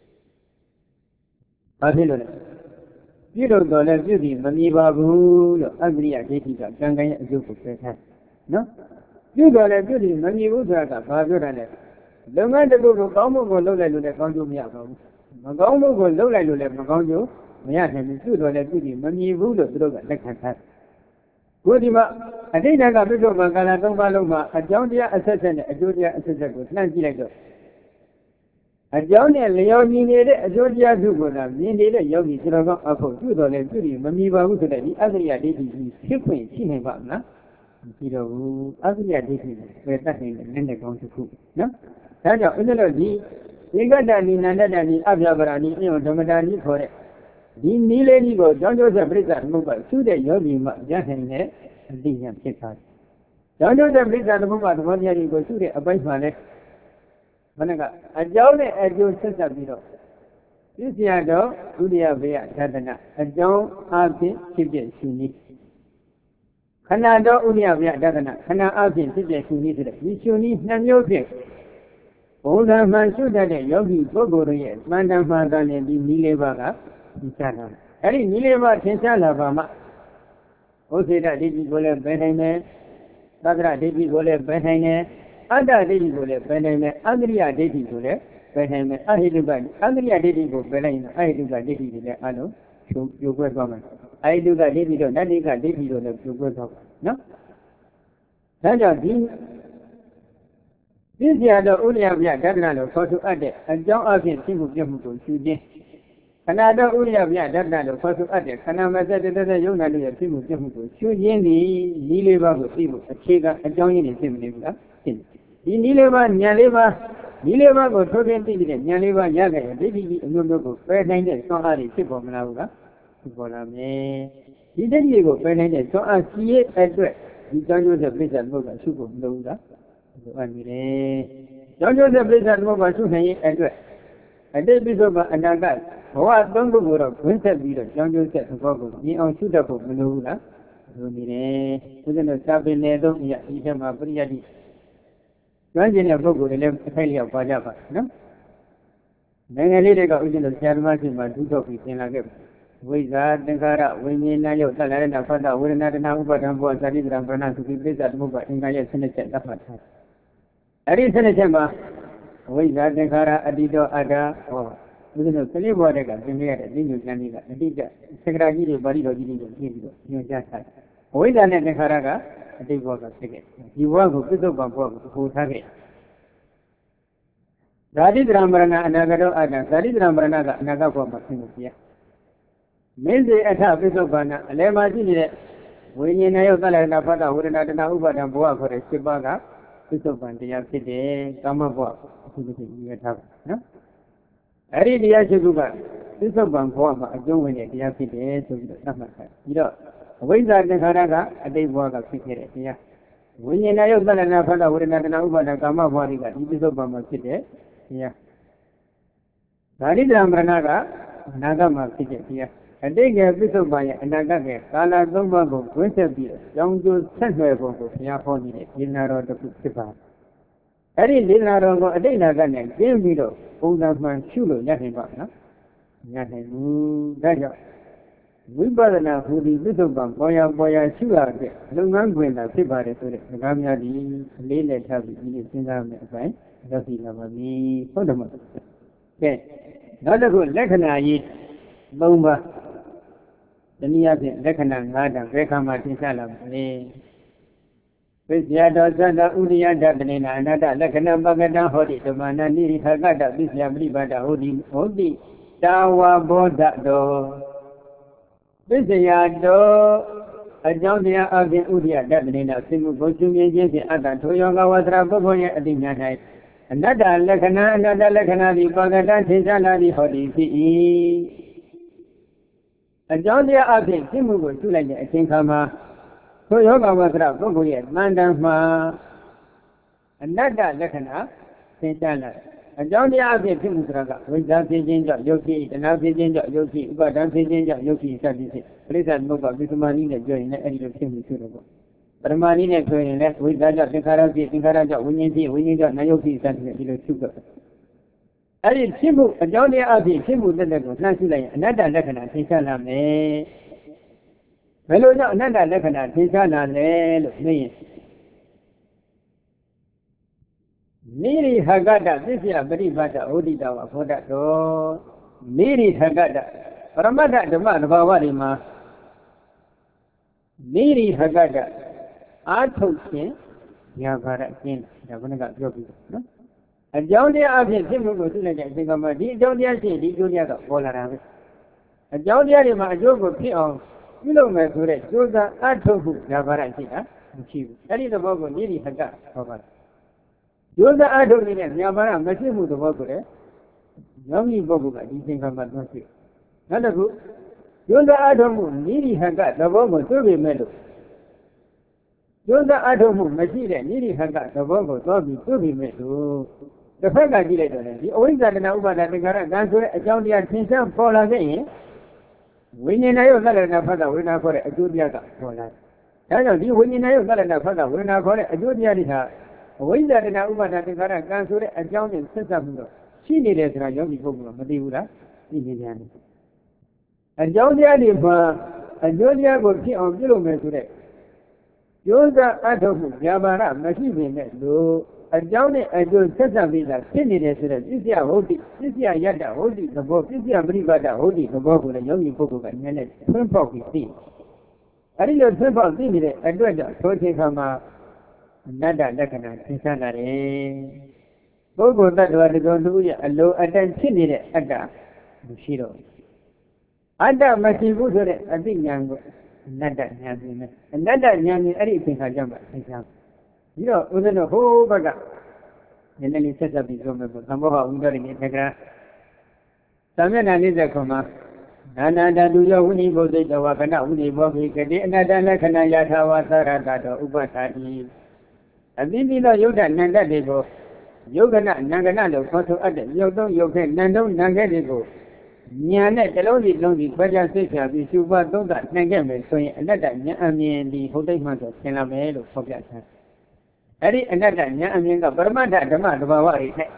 ở đây rồiပြုလို့တော့လည်းပြုပြီးမမြည်ပါဘူးလို့အဂရိယဒိဋ္ဌိကကံကံရဲ့အကျိုးကိုပြောထားနော်ပြုတော့လည်းပြုပြီးမမြည်ဘူးဆိုတာကဘာပြောတာလဲလုပ်ငန်းတစ်ခုကိုကောင်းမှုကိုလုပ်လိုက်လို့လည်းကောင်းကျိုးမရပါဘူးမကောင်းမှုကိုလုပ်လိုက်လို့လည်းမကောင်းကျိုးမရနိုင်ဘူးပြုတော့လည်းပြုပြီးမမြည်ဘူးလို့သူတို့ကလက်ခံထားကိုဒီမှာအဋ္ဌကပြုလို့မှကာလ၃ပါးလုံးမှာအကြောင်းတရားအဆက်ဆက်နဲ့အကျိုးတရားအဆက်ဆက်ကိုနှံ့ကြည့်လိုက်တော့အကြောင်းနဲ့လျော်ညီနေတဲ့အကျိုးတရားစုကိုသာမြင်နေတဲ့ယောဂီကျွန်တော်ကအဖို့ပြုတော်လည်းပြုပြီးမမြည်ပါဘူးဆိုတဲ့ဒီအဂရိယဒိဋ္ဌိကြီးဖြစ်ခွင့်ရှိနိုင်ပါမလားမရှိတော့ဘူးအဂရိယဒိဋ္ဌိကိုပဲတတ်နေတဲ့နည်းနဲ့ကောင်းတစ်ခုနော်ဒါကြောင့်ဦးဇင်းတို့ဒီဧကတ္တနိနန္တတနိအဗျာပရာနိအယုဓမ္မတာနိခေါ်တဲ့ဒီနည်းလေးကြီးကိုကြောင်းကျိုးဆက်ပြိဿသမုပ္ပါသုတဲ့ယောဂီမှရနိုင်တဲ့အသိဉာဏ်ဖြစ်သွားတယ်ကြောင်းကျိုးဆက်ပြိဿသမုပ္ပါသဘောတရားကြီးကိုသုတဲ့အပိုင်းမှာလဲမနကအကြောင်းနဲ့အကျိုးဆက်ဆက်ပြီးတော့ပြည့်စရာတော့ဒုတိယဘေယသဒ္ဒနာအကြောင်းအဖြစ်ဖြစ်ပြရှင်နည်းခန္ဓာတော့ဥရိယဘေယသဒ္ဒနာခန္ဓာအဖြစ်ဖြစ်ပြရှင်နည်းဆိုတဲ့ဒီရှင်နည်းနှစ်မျိုးဖြင့်ဘုံဓမ္မရှုတတ်တဲ့ယောဂီပုဂ္ဂိုလ်ရဲ့မှန်တမ်းမှန်ကန်တဲ့ဒီနည်းလေးပါးကသင်္ချာတာအဲ့ဒီနည်းလေးပါးသင်္ချာလာပါမှဥစ္စေတဒိဋ္ဌိကိုလည်းပယ်နိုင်တယ်သက္ကရဒိဋ္ဌိကိုလည်းပယ်နိုင်တယ်အတ္တဒိဋ္ဌိကိုလည်းပယ်နိုင်မယ်အဂရိယဒိဋ္ဌိကိုလည်းပယ်နိုင်မယ်အဟိတုကအဂရိယဒိဋ္ဌိကိုပယ်လိုက်ရင်အဟိတုကဒိဋ္ဌိတွေလည်းအလုံးပြိုကွဲသွားမယ်အဟိတုကဒိဋ္ဌိတော့နတ္တိကဒိဋ္ဌိတို့လည်းပြိုကွဲသွားပါနော်ဒါကြောင့်ဒီပြည့်စရာတော့ဥရိယပြဒသနာလို့ခေါ်ဆိုအပ်တဲ့အကြောင်းအဖြစ်ဖြစ်မှုပြမှုကိုရှုခြင်းခန္ဓာတော့ဥရိယပြဒသနာလို့ခေါ်ဆိုအပ်တဲ့ခန္ဓာမဆက်တဲ့ယုံနာတို့ရဲ့ဖြစ်မှုပြမှုကိုရှုခြင်းဒီနည်းလေးပါးကိုသိဖို့အခြေခံအကြောင်းရင်းတွေဖြစ်မနေဘူးလားဖြစ်နေဒီနည်းလေးပါးဉာဏ်လေးပါးနည်းလေးပါးကိုထိုးထွင်းသိပြီးတဲ့ဉာဏ်လေးပါးရခဲ့ရင်ဒိဋ္ဌိကြီးအမျိုးမျိုးကိုပယ်နိုင်တဲ့ဆွမ်းအားတွေဖြစ်ပေါ်မလာဘူးလားဖြစ်ပေါ်လာမယ်ဒီဒိဋ္ဌိကိုပယ်နိုင်တဲ့ဆွမ်းအားစီရဲ့အတွက်ဒီကြောင့်ကျိုးတဲ့ပြိဿသမုပ္ပါရှုဖို့မလိုဘူးလားလိုအပ်နေတယ်ကြောင့်ကျိုးတဲ့ပြိဿသမုပ္ပါရှုနိုင်ရဲ့အတွက်အတိတ်ပိဿဘာအနာဂတ်ဘဝသုံးခုကိုတော့ဝင်ဆက်ပြီးတော့ကြောင့်ကျိုးတဲ့သဘောကိုမြင်အောင်ရှုတတ်ဖို့မလိုဘူးလားလိုနေတယ်ဦးဇင်းတို့စာပေနယ်သုံးအရာဒီထက်မှာပရိယတ်တိကျွမ်းကျင်တဲ့ပုဂ္ဂိုလ်တွေလည်းအထိုက်လျောက်ပါကြပါနော်နိုင်ငံလေးတွေကဥစဉ်လို့ဆရာသမားရှင်မှာဒုထုတ်ပြီးသင်လာခဲ့ဝိဇ္ဇာသင်္ခါရဝိညာဉ်ယုတ်သလရဏဖတ်တဝေဒနာတဏှာဥပါဒံဘောဇာတိပရံပရဏသုတိပိစ္ဆသမုပ္ပါအင်္ဂါရဲ့ဆင်းရဲချက်သတ်မှတ်ထားအဲ့ဒီဆင်းရဲချက်မှာဝိဇ္ဇာသင်္ခါရအတ္တိတောအတ္တဟောဥစဉ်လို့ကလေးဘဝတက်ကသင်ခဲ့ရတဲ့ဉာဏ်ဉာဏ်ကြီးကအတ္တိတသက္ကရာကြီးတွေပါဠိတော်ကြီးတွေကိုပြပြီးတော့ညွှန်ကြားထားတယ်ဝိဇ္ဇာနဲ့သင်္ခါရကအတိတ်ဘဝကဖြစ်ခဲ့ဒီဘဝကိုပြစ္ဆုတ်ပံဘဝကိုဟိုထားခဲ့ဇာတိတရံမရဏအနာဂတောအတ္တဇာတိတရံမရဏကအနာဂတ်ဘဝမှာဖြစ်နေပြမင်းစေအထပြစ္ဆုတ်ပံအလယ်မှာရှိနေတဲ့ဝိညာဉ်ယုတ်သလရဏဖတ်တဝေဒနာတဏှာဥပါဒံဘဝခေါ်တဲ့7ပါးကပြစ္ဆုတ်ပံတရားဖြစ်တယ်ကာမဘဝအခုဒီလိုရထားပါနော်အဲ့ဒီတရား7ခုကပြစ္ဆုတ်ပံဘဝမှာအကျုံးဝင်တဲ့တရားဖြစ်တယ်ဆိုပြီးတော့သတ်မှတ်ထားပြီးတော့အဝိဇ္ဇာသင်္ခါရကအတိတ်ဘဝကဖြစ်ခဲ့တဲ့တရားဝိညာဉ်ယုတ်သလရဏဖတ်တဝေဒနာတဏှာဥပါဒံကာမဘဝတွေကဒီပြစ္ဆုတ်ပံမှာဖြစ်တဲ့တရားဇာတိတရံမရဏကအနာဂတ်မှာဖြစ်တဲ့တရားအတိတ်ကပြစ္ဆုတ်ပံရဲ့အနာဂတ်ကကာလ၃ပါးကိုဝန်းဆက်ပြီးကြောင်းကျိုးဆက်နွယ်ပုံကိုဘုရားဟောနေတဲ့ဒေသနာတော်တစ်ခုဖြစ်ပါတယ်။အဲ့ဒီဒေသနာတော်ကိုအတိတ်နာကနဲ့ကျင်းပြီးတော့ပုံစံမှန်ရှုလို့ရနိုင်ပါ့မလား။ရနိုင်ဘူး။ဒါကြောင့်ဝိပဿနာဟူဒီပြစ္ဆုတ်ပံပေါ်ရရှုရတဲ့လုပ်ငန်းခွင်သာဖြစ်ပါတယ်ဆိုတဲ့စကားများဒီအလေးနဲ့ထားပြီးဒီနေ့စဉ်းစားမယ်အပိုင်းရောက်ပြီလာပါပြီ။ဟုတ်တယ်မဟုတ်။ကဲနောက်တစ်ခုလက္ခဏာကြီး 3 တနည်းအားဖြင့်လက္ခဏာ 5 ဓာတ်ဘယ်ခါမှသင်္ချလာမလဲပစ္စယတောသတ္တဥရိယဓာတနေနာအနတ္တလက္ခဏာပကတံဟောတိဓမ္မနာနိရိဟကတပစ္စယပရိပါဒဟောတိတာဝဘောဓတောပစ္စယတောအကြောင်းတရားအပြင်ဥရိယဓာတနေနာစိတ်မှုကိုရှင်မြင်ခြင်းဖြင့်အတ္တထိုယောဂဝသရပုဂ္ဂိုလ်ရဲ့အတိညာ၌အနတ္တလက္ခဏာသည်ပကတံထင်ရှားလာသည်ဟောတိဖြစ်၏အကြောင်းတရားအပြင်စိတ်မှုကိုရှုလိုက်တဲ့အချိန်ခါမှာထိုယောဂဝသရပုဂ္ဂိုလ်ရဲ့တန်တန်မှာအနတ္တလက္ခဏာသင်္ချာလာအကြောင်းတရားအဖြစ်ဖြစ်မှုဆိုတာကဝိဇ္ဇာဖြစ်ခြင်းကြောင့်ယုတ်ရှိတဏှာဖြစ်ခြင်းကြောင့်ယုတ်ရှိဥပါဒံဖြစ်ခြင်းကြောင့်ယုတ်ရှိစသည်ဖြင့်ပရိစ္ဆေသမုပ္ပါပိသမဏိနဲ့ပြောရင်လည်းအဲ့ဒီလိုဖြစ်မှုရှိတယ်ပေါ့ပရမဏိနဲ့ဆိုရင်လည်းဝိဇ္ဇာကြောင့်သင်္ခါရဖြစ်သင်္ခါရကြောင့်ဝိညာဉ်ဖြစ်ဝိညာဉ်ကြောင့်နာယုတ်ရှိစသည်ဖြင့်ဒီလိုဖြစ်တော့အဲ့ဒီဖြစ်မှုအကြောင်းတရားအဖြစ်ဖြစ်မှုတက်တဲ့ကိုနှံ့ရှိလိုက်ရင်အနတ္တလက္ခဏာသင်္ချာလာမယ်ဘယ်လိုကြောင့်အနတ္တလက္ခဏာသင်္ချာလာလဲလို့မေးရင်နိရိဟကတသစ္စယပရိပါဒဩဒိတဝဘောဓတောနိရိဟကတပရမတ္ထဓမ္မသဘာဝတွေမှာနိရိဟကတအာထုတ်ခြင်းညာဘာရခြင်းဒါကပြောပြီးနော်အကြောင်းတရားအဖြစ်ဖြစ်မှုကိုသိလိုက်တဲ့အချိန်ကမှဒီအကြောင်းတရားရှိဒီအကျိုးတရားကပေါ်လာတာပဲအကြောင်းတရားတွေမှာအကျိုးကိုဖြစ်အောင်ပြုလုပ်မယ်ဆိုတဲ့ကြိုးစားအထုတ်မှုညာဘာရရှိတာမရှိဘူးအဲ့ဒီသဘောကိုနိရိဟကဟောပါတယ်ကျိုးစားအထုတ်နေတဲ့ညာဘာရမရှိမှုသဘောကိုလည်းယောဂီပုဂ္ဂိုလ်ကဒီသင်္ကမ္မသွန်းရှိနောက်တစ်ခုကျိုးစားအထုတ်မှုနိရိဟကသဘောကိုသိပေမဲ့လို့ကျိုးစားအထုတ်မှုမရှိတဲ့နိရိဟကသဘောကိုသွားပြီးသိပေမဲ့လို့တစ်ဖက်ကကြည့်လိုက်တော့လေဒီအဝိဇ္ဇာတဏှာဥပါဒသင်္ခါရကံဆိုတဲ့အကြောင်းတရားသင်္ချာပေါ်လာခဲ့ရင်ဝိညာဉ်ရဲ့သလနာဖတ်တာဝိညာဉ်ခေါ်တဲ့အကျိုးတရားကပေါ်လာတယ်ဒါကြောင့်ဒီဝိညာဉ်ရဲ့သလနာဖတ်တာဝိညာဉ်ခေါ်တဲ့အကျိုးတရားတွေဟာအဝိဇ္ဇာတဏှာဥပါဒသင်္ခါရကံဆိုတဲ့အကြောင်းနဲ့ဆက်စပ်မှုတော့ရှိနေတယ်ဆိုတာယောဂီပုဂ္ဂိုလ်ကမသိဘူးလားသိနေကြတယ်အကြောင်းတရားတွေမှာအကျိုးတရားကိုဖြစ်အောင်ပြုလုပ်မယ်ဆိုတဲ့ကျိုးစားအထုတ်မှုဉာဏ်ပါရမရှိပေမဲ့လို့အကြောင်းနဲ့အကျိုးဆက်စပ်ပြီးတာဖြစ်နေတယ်ဆိုတဲ့ပစ္စယဟုတ်တိပစ္စယယတ္တဟုတ်တိသဘောပစ္စယပရိပတ်တဟုတ်တိသဘောကိုလည်းယောဂီပုဂ္ဂိုလ်ကနည်းနည်းထွန်းပေါက်ပြီးသိအဲဒီလိုထွန်းပေါက်သိနေတဲ့အတွက်ကြောင့်သောချိန်ခါမှာအနတ္တလက္ခဏာသင်္ချာလာတယ်ပုဂ္ဂိုလ်တ attva ဒီလိုလူရဲ့အလိုအတန်ဖြစ်နေတဲ့အတ္တမရှိတော့အတ္တမရှိဘူးဆိုတဲ့အသိဉာဏ်ကိုအနတ္တဉာဏ်ပြင်မယ်အနတ္တဉာဏ်ပြင်အဲ့ဒီအချိန်ခါကျမှသင်္ချာပြီးတော့ဦးဇင်းတို့ဟိုးဘက်ကနည်းနည်းလေးဆက်ဆက်ပြီးပြောမယ်ပေါ့သံဃောဟဝိဒရိနေတက္ကရာသမ္မျက်နှာ40ခုမှာနာနာတတုယောဝိနိဘုဒ္ဓတဝကနဝိနိဘောဂိကတိအနတ္တလက္ခဏာယထာဝသရတတောဥပ္ပထာတိအသီးသီးသောယုတ်တနန္တတွေကိုယုတ်ကနနံကနလို့ခေါ်ဆိုအပ်တဲ့ယုတ်သုံးယုတ်ခဲနံသုံးနံခဲတွေကိုဉာဏ်နဲ့တစ်လုံးစီတစ်လုံးစီခွဲခြားသိချာပြီးရှုပွားသုံးသပ်နိုင်ခဲ့မယ်ဆိုရင်အနတ္တဉာဏ်အမြင်ဒီဟုတ်သိမှန်ဆိုသင်လာမယ်လို့ဖော်ပြထားအဲ့ဒီအနတ္တဉာဏ်အမြင်ကပရမတ္ထဓမ္မသဘာဝတွေနဲ့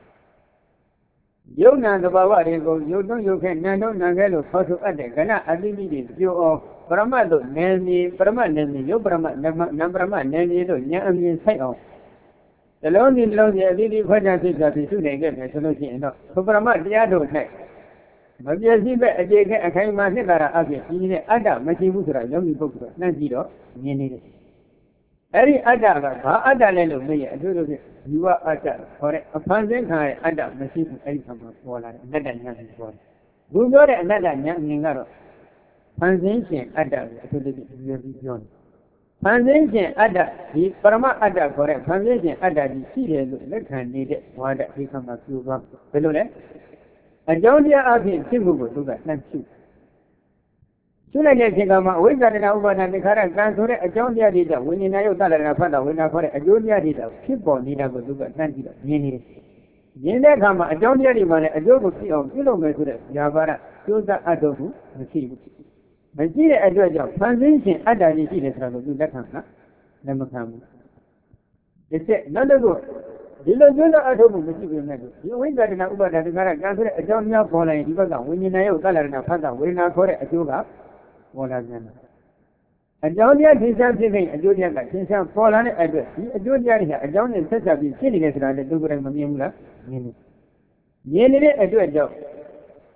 ယုတ်နံသဘာဝတွေကိုယုတ်သုံးယုတ်ခဲနံသုံးနံခဲလို့ခေါ်ဆိုအပ်တဲ့ကဏအသီးသီးတွေပြောအောင်ပရမတ်တို့နယ်မြေပရမတ်နယ်မြေယုတ်ပရမတ်နံပရမတ်နယ်မြေတို့ဉာဏ်အမြင်ဆိုင်အောင်တလုံးစီလုံးစီအသီးသီးခွဲခြားသိချာပြီးရှုနိုင်ခဲ့မယ်ဆိုလို့ရှိရင်တော့ပရမတ်တရားတို့၌မပြည့်စုံတဲ့အခြေခံအခိုင်အမာနှစ်သာရအဖြစ်ဒီနဲ့အတ္တမရှိဘူးဆိုတာယောဂီပုဂ္ဂိုလ်ကနှံ့ကြည့်တော့မြင်နေတယ်အဲ့ဒီအတ္တကဘာအတ္တလဲလို့မေးရင်အထူးသဖြင့်ဇီဝအတ္တခေါ်တဲ့အဖန်ဆင်းခံရအတ္တမရှိဘူးအဲ့ဒီကမှပေါ်လာတယ်အနတ္တဉာဏ်ကိုပေါ်တယ်ဘုပြောတဲ့အနတ္တဉာဏ်အမြင်ကတော့ဖန်ဆင်းခြင်းအတ္တကိုအထူးသဖြင့်ပြောပြီးပြောတယ်ဖန်ဆင်းခြင်းအတ္တဒီပရမအတ္တခေါ်တဲ့ဖန်ဆင်းခြင်းအတ္တကြီးရှိတယ်လို့လက်ခံနေတဲ့ဝါဒဒီကမှပြောသွားဘယ်လိုလဲအကြောင်းတရားအဖြစ်ဖြစ်မှုကိုသူကနှံ့ရှုလိုက်တဲ့အချိန်ကမှအဝိဇ္ဇာတဏှာဥပါဒသင်္ခါရကံဆိုတဲ့အကြောင်းတရားတွေကြောင့်ဝိညာဉ်ယုတ်တလနာဖတ်တာဝိညာဉ်ခေါ်တဲ့အကျိုးတရားတွေကြောင့်ဖြစ်ပေါ်နေတာကိုသူကနှံ့ကြည့်တော့မြင်နေတယ်။မြင်တဲ့အခါမှာအကြောင်းတရားတွေမှလည်းအကျိုးကိုဖြစ်အောင်ပြုလုပ်မယ်ဆိုတဲ့ဉာဏ်ပါရကျိုးစားအပ်တော့မှုမရှိဘူး။မရှိတဲ့အတွက်ကြောင့်ဖန်ဆင်းခြင်းအတ္တကြီးရှိတယ်ဆိုတာကိုသူလက်ခံတာလက်မခံဘူး။ဒီချက်နောက်တစ်ခုဒီလိုကျိုးစားအပ်တော့မှုမရှိပေမဲ့ဒီအဝိဇ္ဇာတဏှာဥပါဒသင်္ခါရကံဆိုတဲ့အကြောင်းများပေါ်လာရင်ဒီဘက်ကဝိညာဉ်ယုတ်တလနာဖတ်တာဝိညာဉ်ခေါ်တဲ့အကျိုးကပေါ်လာပြန်တယ်အကြောင်းတရားသင်္ချာဖြစ်တဲ့အကျိုးတရားကသင်္ချာပေါ်လာတဲ့အတွက်ဒီအကျိုးတရားတွေဟာအကြောင်းနဲ့ဆက်စပ်ပြီးဖြစ်နေတယ်ဆိုတာလည်းသူကိုယ်တိုင်မမြင်ဘူးလားမြင်တယ်မြင်နေတဲ့အတွက်ကြောင့်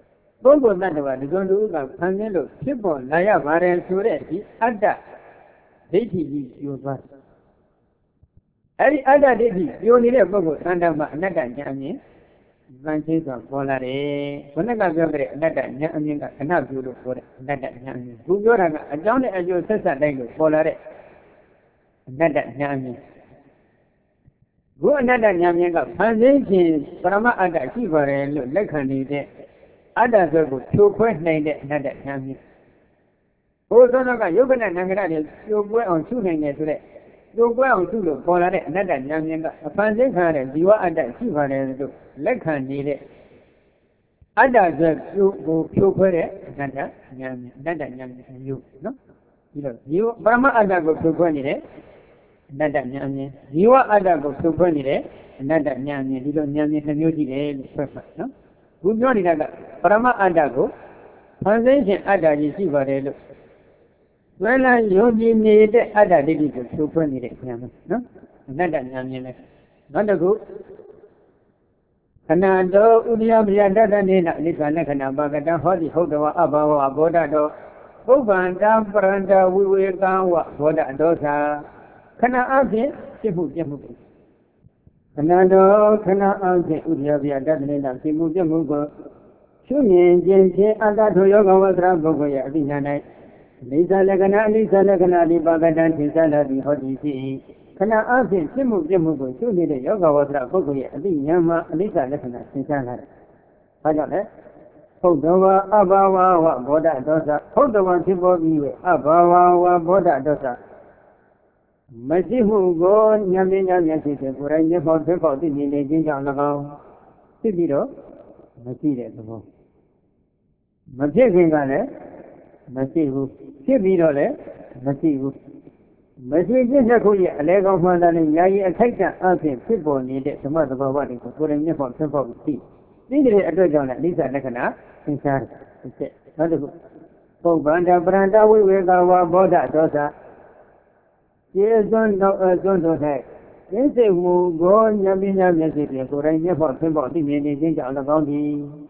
ပုဂ္ဂိုလ်တ attva ဒီလိုလူကခံရလို့ဖြစ်ပေါ်လာရပါတယ်ဆိုတဲ့ဒီအတ္တဒိဋ္ဌိကြီးပြိုသွားတယ်အဲ့ဒီအတ္တဒိဋ္ဌိပြိုနေတဲ့ပုဂ္ဂိုလ်သန္တာမှာအနတ္တဉာဏ်အမြင်ဗန်ချင်းစွာပေါ်လာတယ်ဘုန်းကပြောခဲ့တဲ့အနတ္တဉာဏ်အမြင်ကခဏပြိုလို့ပြောတဲ့အနတ္တဉာဏ်အမြင်သူပြောတာကအကြောင်းနဲ့အကျိုးဆက်ဆက်တိုင်းလို့ပေါ်လာတဲ့အနတ္တဉာဏ်အမြင်ဘုအနတ္တဉာဏ်အမြင်ကဖန်ဆင်းခြင်းပရမအတ္တရှိပါတယ်လို့လက်ခံနေတဲ့အတ္တဆွဲကိုဖြိုခွဲနိုင်တဲ့အနတ္တဉာဏ်အမြင်ဘုသောကယုတ်ကနနံကရတွေဖြိုခွဲအောင်ရှုနိုင်တယ်ဆိုတဲ့ဖြိုခွဲအောင်ရှုလို့ပေါ်လာတဲ့အနတ္တဉာဏ်အမြင်ကအဖန်ဆင်းခံရတဲ့ဇီဝအတ္တရှိပါတယ်လို့လက်ခံနေတဲ့အတ္တဆွဲဖြိုခွဲတဲ့အနတ္တဉာဏ်အမြင်အနတ္တဉာဏ်မျိုးနော်ပြီးတော့ဇီဝပရမအတ္တကိုဖြိုခွဲနေတဲ့အနတ္တဉာဏ်အမြင်ဇီဝအတ္တကိုဖြိုခွဲနေတဲ့အနတ္တဉာဏ်အမြင်ဒီလိုဉာဏ်မြင်နှမျိုးရှိတယ်လို့ဆွဲမှတ်နော်ဘုပြောနေတာကပရမအတ္တကိုဖန်ဆင်းခြင်းအတ္တကြီးရှိပါတယ်လို့ဆွဲလန်းယုံကြည်နေတဲ့အတ္တဒိဋ္ဌိကိုဖြိုခွဲနေတဲ့ဉာဏ်နော်အနတ္တဉာဏ်မြင်လဲနောက်တစ်ခုခဏတော်ဥဒိယမယတတ္တနေနအနိစ္စလက္ခဏာပါကတံဟောတိဟုတ်တော်အဘဝဘောဓတော်ပုဗ္ဗန္တပရန္တဝိဝေကံဝဘောဓဒောသာခဏအဖြင့်ဖြစ်မှုပြမှုခဏတော်ခဏအဖြင့်ဥဒိယမယတတ္တနေနဖြစ်မှုပြမှုကိုရှုမြင်ခြင်းဖြင့်အတ္တထိုယောဂဝသရပုဂ္ဂိုလ်ရဲ့အဋ္ဌညာ၌အိသလက္ခဏာအိသလက္ခဏာဒီပါကတံသင်္သလာတိဟောတိဖြစ်၏ခဏအဖြင့်ဖြစ်မှုပြမှုကိုရှုနေတဲ့ယောဂဝသရပုဂ္ဂိုလ်ရဲ့အဋ္ဌညာမှာအိသလက္ခဏာသင်္သလာတယ်။ဘာကြောင့်လဲ။ဟုတ်တော်အဘဝဝဘောဓဒောသဟုတ်တော်ဖြစ်ပေါ်ပြီးအဘဝဝဘောဓဒောသမရှိမှုကိုဉာဏ်ပညာမျက်စိဖြင့်ကိုယ်တိုင်မျက်မှောက်သိပေါက်သိမြင်နေခြင်းကြောင့်၎င်းဖြစ်ပြီးတော့မရှိတဲ့သဘောမဖြစ်ခင်ကလည်းမရှိဘူးဖြစ်ပြီးတော့လည်းမရှိဘူးမရှိဖြစ်တဲ့ခုရဲ့အလဲကောင်းမှန်တယ်ညာရင်အခိုက်အတန့်အဖြစ်ဖြစ်ပေါ်နေတဲ့ဓမ္မသဘောဝတ္တွေကိုကိုယ်တိုင်မျက်မှောက်သိပေါက်သိတဲ့အတွက်ကြောင့်လည်းအနိစ္စလက္ခဏာသင်္ခါရဖြစ်နောက်တစ်ခုပုဗ္ဗန္တပရန္တဝိဝေကဝဘောဓဒောသကျေစွန်းနောက်အစွန်းတို့၌သိစိတ်မှုကိုဉာဏ်ပညာမျက်စိဖြင့်ကိုယ်တိုင်မျက်မှောက်သိပေါက်သိမြင်နေခြင်းကြောင့်၎င်းသည်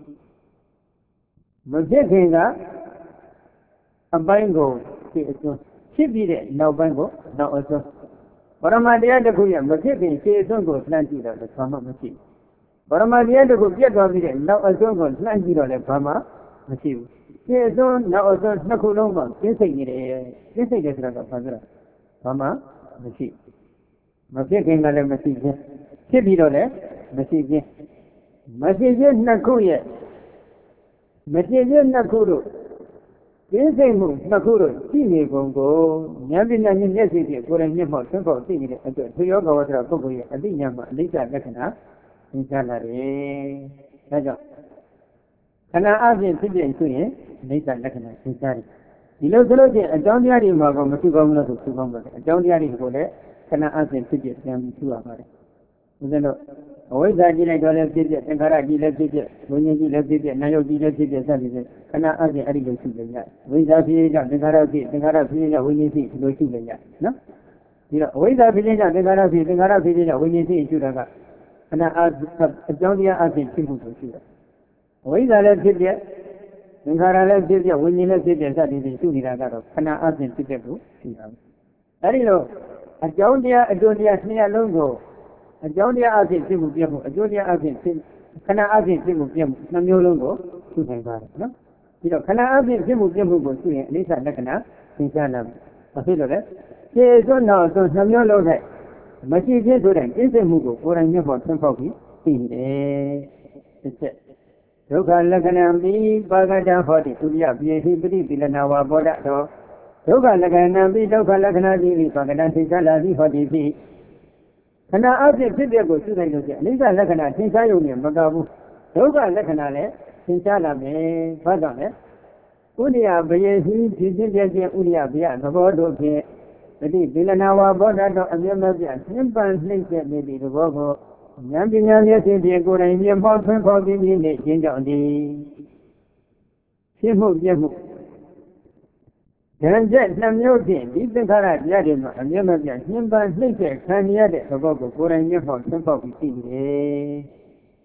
မဖြစ်ခင်ကအပိုင်းကိုဖြစ်အစွန်းဖြစ်ပြီးတဲ့နောက်ပိုင်းကိုနောက်အစွန်းပရမတရားတစ်ခုရဲ့မဖြစ်ခင်ခြေအစွန်းကိုလှမ်းကြည့်တော့လည်းဘာမှမရှိဘူးပရမတရားတစ်ခုပြတ်သွားပြီးတဲ့နောက်အစွန်းကိုလှမ်းကြည့်တော့လည်းဘာမှမရှိဘူးခြေအစွန်းနောက်အစွန်းနှစ်ခုလုံးမှာကျင်းစိတ်နေတယ်ကျင်းစိတ်တယ်ဆိုတာကဘာပြောတာဘာမှမရှိမဖြစ်ခင်ကလည်းမရှိခြင်းဖြစ်ပြီးတော့လည်းမရှိခြင်းမရှိခြင်းနှစ်ခုရဲ့မရှိခြင်းနှစ်ခုတို့ကျင်းစိတ်မှုနှစ်ခုတို့ရှိနေကုန်ကိုဉာဏ်ပညာမျက်စိဖြင့်ကိုယ်တိုင်မျက်မှောက်သိပေါက်သိနေတဲ့အတွက်သူယောဂဝတ္တပုဂ္ဂိုလ်ရဲ့အဋ္ဌညာမှာအနိစ္စလက္ခဏာသင်္ခါရလာတယ်ဒါကြောင့်ခဏအပြင်ဖြစ်ဖြစ်ဆိုရင်အနိစ္စလက္ခဏာသင်္ခါရဒီလိုဆိုလို့ချင်းအကြောင်းတရားတွေမှာကောမရှိကောင်းဘူးလို့ဆိုကောင်းပါတယ်အကြောင်းတရားတွေကိုလည်းခဏအပြင်ဖြစ်ဖြစ်ပြန်ပြီးထူရပါတယ်ဦးဇင်းတို့အဝိဇ္ဇာကြည့်လိုက်တော့လည်းဖြစ်ဖြစ်သင်္ခါရကြည့်လည်းဖြစ်ဖြစ်ဝိညာဉ်ကြည့်လည်းဖြစ်ဖြစ်နာယုတ်ကြည့်လည်းဖြစ်ဖြစ်စသည်ဖြင့်ခဏအပြင်အဲ့ဒီလိုရှိနေကြဝိဇ္ဇာဖြစ်ကြောင့်သင်္ခါရဖြစ်သင်္ခါရဖြစ်ကြောင့်ဝိညာဉ်ဖြစ်ဒီလိုရှိနေကြနော်ဒီတော့အဝိဇ္ဇာဖြစ်ကြောင့်သင်္ခါရဖြစ်သင်္ခါရဖြစ်ကြောင့်ဝိညာဉ်ဖြစ်ရှိတာကခဏအကြောင်းတရားအပြင်ဖြစ်မှုဆိုရှိတယ်အဝိဇ္ဇာလည်းဖြစ်ဖြစ်သင်္ခါရလည်းဖြစ်ဖြစ်ဝိညာဉ်လည်းဖြစ်ဖြစ်စသည်ဖြင့်ရှိနေတာကတော့ခဏအပြင်ဖြစ်တဲ့လို့ရှိတာအဲ့ဒီလိုအကြောင်းတရားအကျိုးတရားနှစ်ရပ်လုံးကိုအကြောင်းတရားအဖြစ်ဖြစ်မှုပြမှုအကျိုးတရားအဖြစ်ဖြစ်ခဏအဖြစ်ဖြစ်မှုပြမှုနှမျိုးလုံးကိုသိနိုင်ပါတယ်နော်ပြီးတော့ခဏအဖြစ်ဖြစ်မှုပြမှုကိုသိရင်အနိစ္စလက္ခဏာသင်္ခါရဘာဖြစ်လို့လဲခြေစွန်းနောက်စွန်းနှမျိုးလုံးနဲ့မရှိဖြစ်ဆိုတဲ့သိစိတ်မှုကိုကိုယ်တိုင်မျက်မှောက်သိပေါက်ပြီးသိတယ်တစ်ချက်ဒုက္ခလက္ခဏာပြီးပါကတံဟောတိသူရိယပြေဟိပတိပိလနာဝဘောဓတော်ဒုက္ခလက္ခဏာပြီးဒုက္ခလက္ခဏာပြီးပါကတံသိစ္ဆာလာပြီးဟောတိဖြစ်ခဏအဖြစ်ဖြစ်တဲ့ကိုသိနိုင်လို့ရှိရင်အနိစ္စလက္ခဏာသင်္ချာယုံနဲ့မကဘူးဒုက္ခလက္ခဏာလည်းသင်္ချာလာမယ်ဘာကြောင့်လဲဥဒိယဘယေဟိဖြစ်ခြင်းပြခြင်းဥဒိယဘယသဘောတို့ဖြင့်ပတိပိလနာဝဘောဓတော်အမြတ်မပြနှိမ့်ပန်နှိမ့်ဆက်နေတဲ့သဘောကိုဉာဏ်ပညာမျက်စိဖြင့်ကိုယ်တိုင်မြင်ဖော်ထွန်းဖော်ပြီးနေခြင်းကြောင့်ဒီဖြစ်မှုပြမှုဉာဏ်ချက်နှမျိုးဖြင့်ဒီသင်္ခါရတရားတွေမှာအမြဲမပြတ်နှိမ့်ပန်နှိမ့်ဆက်ခံရတဲ့သဘောကိုကိုယ်တိုင်မျက်မှောက်သိပေါက်ပြီးသိတယ်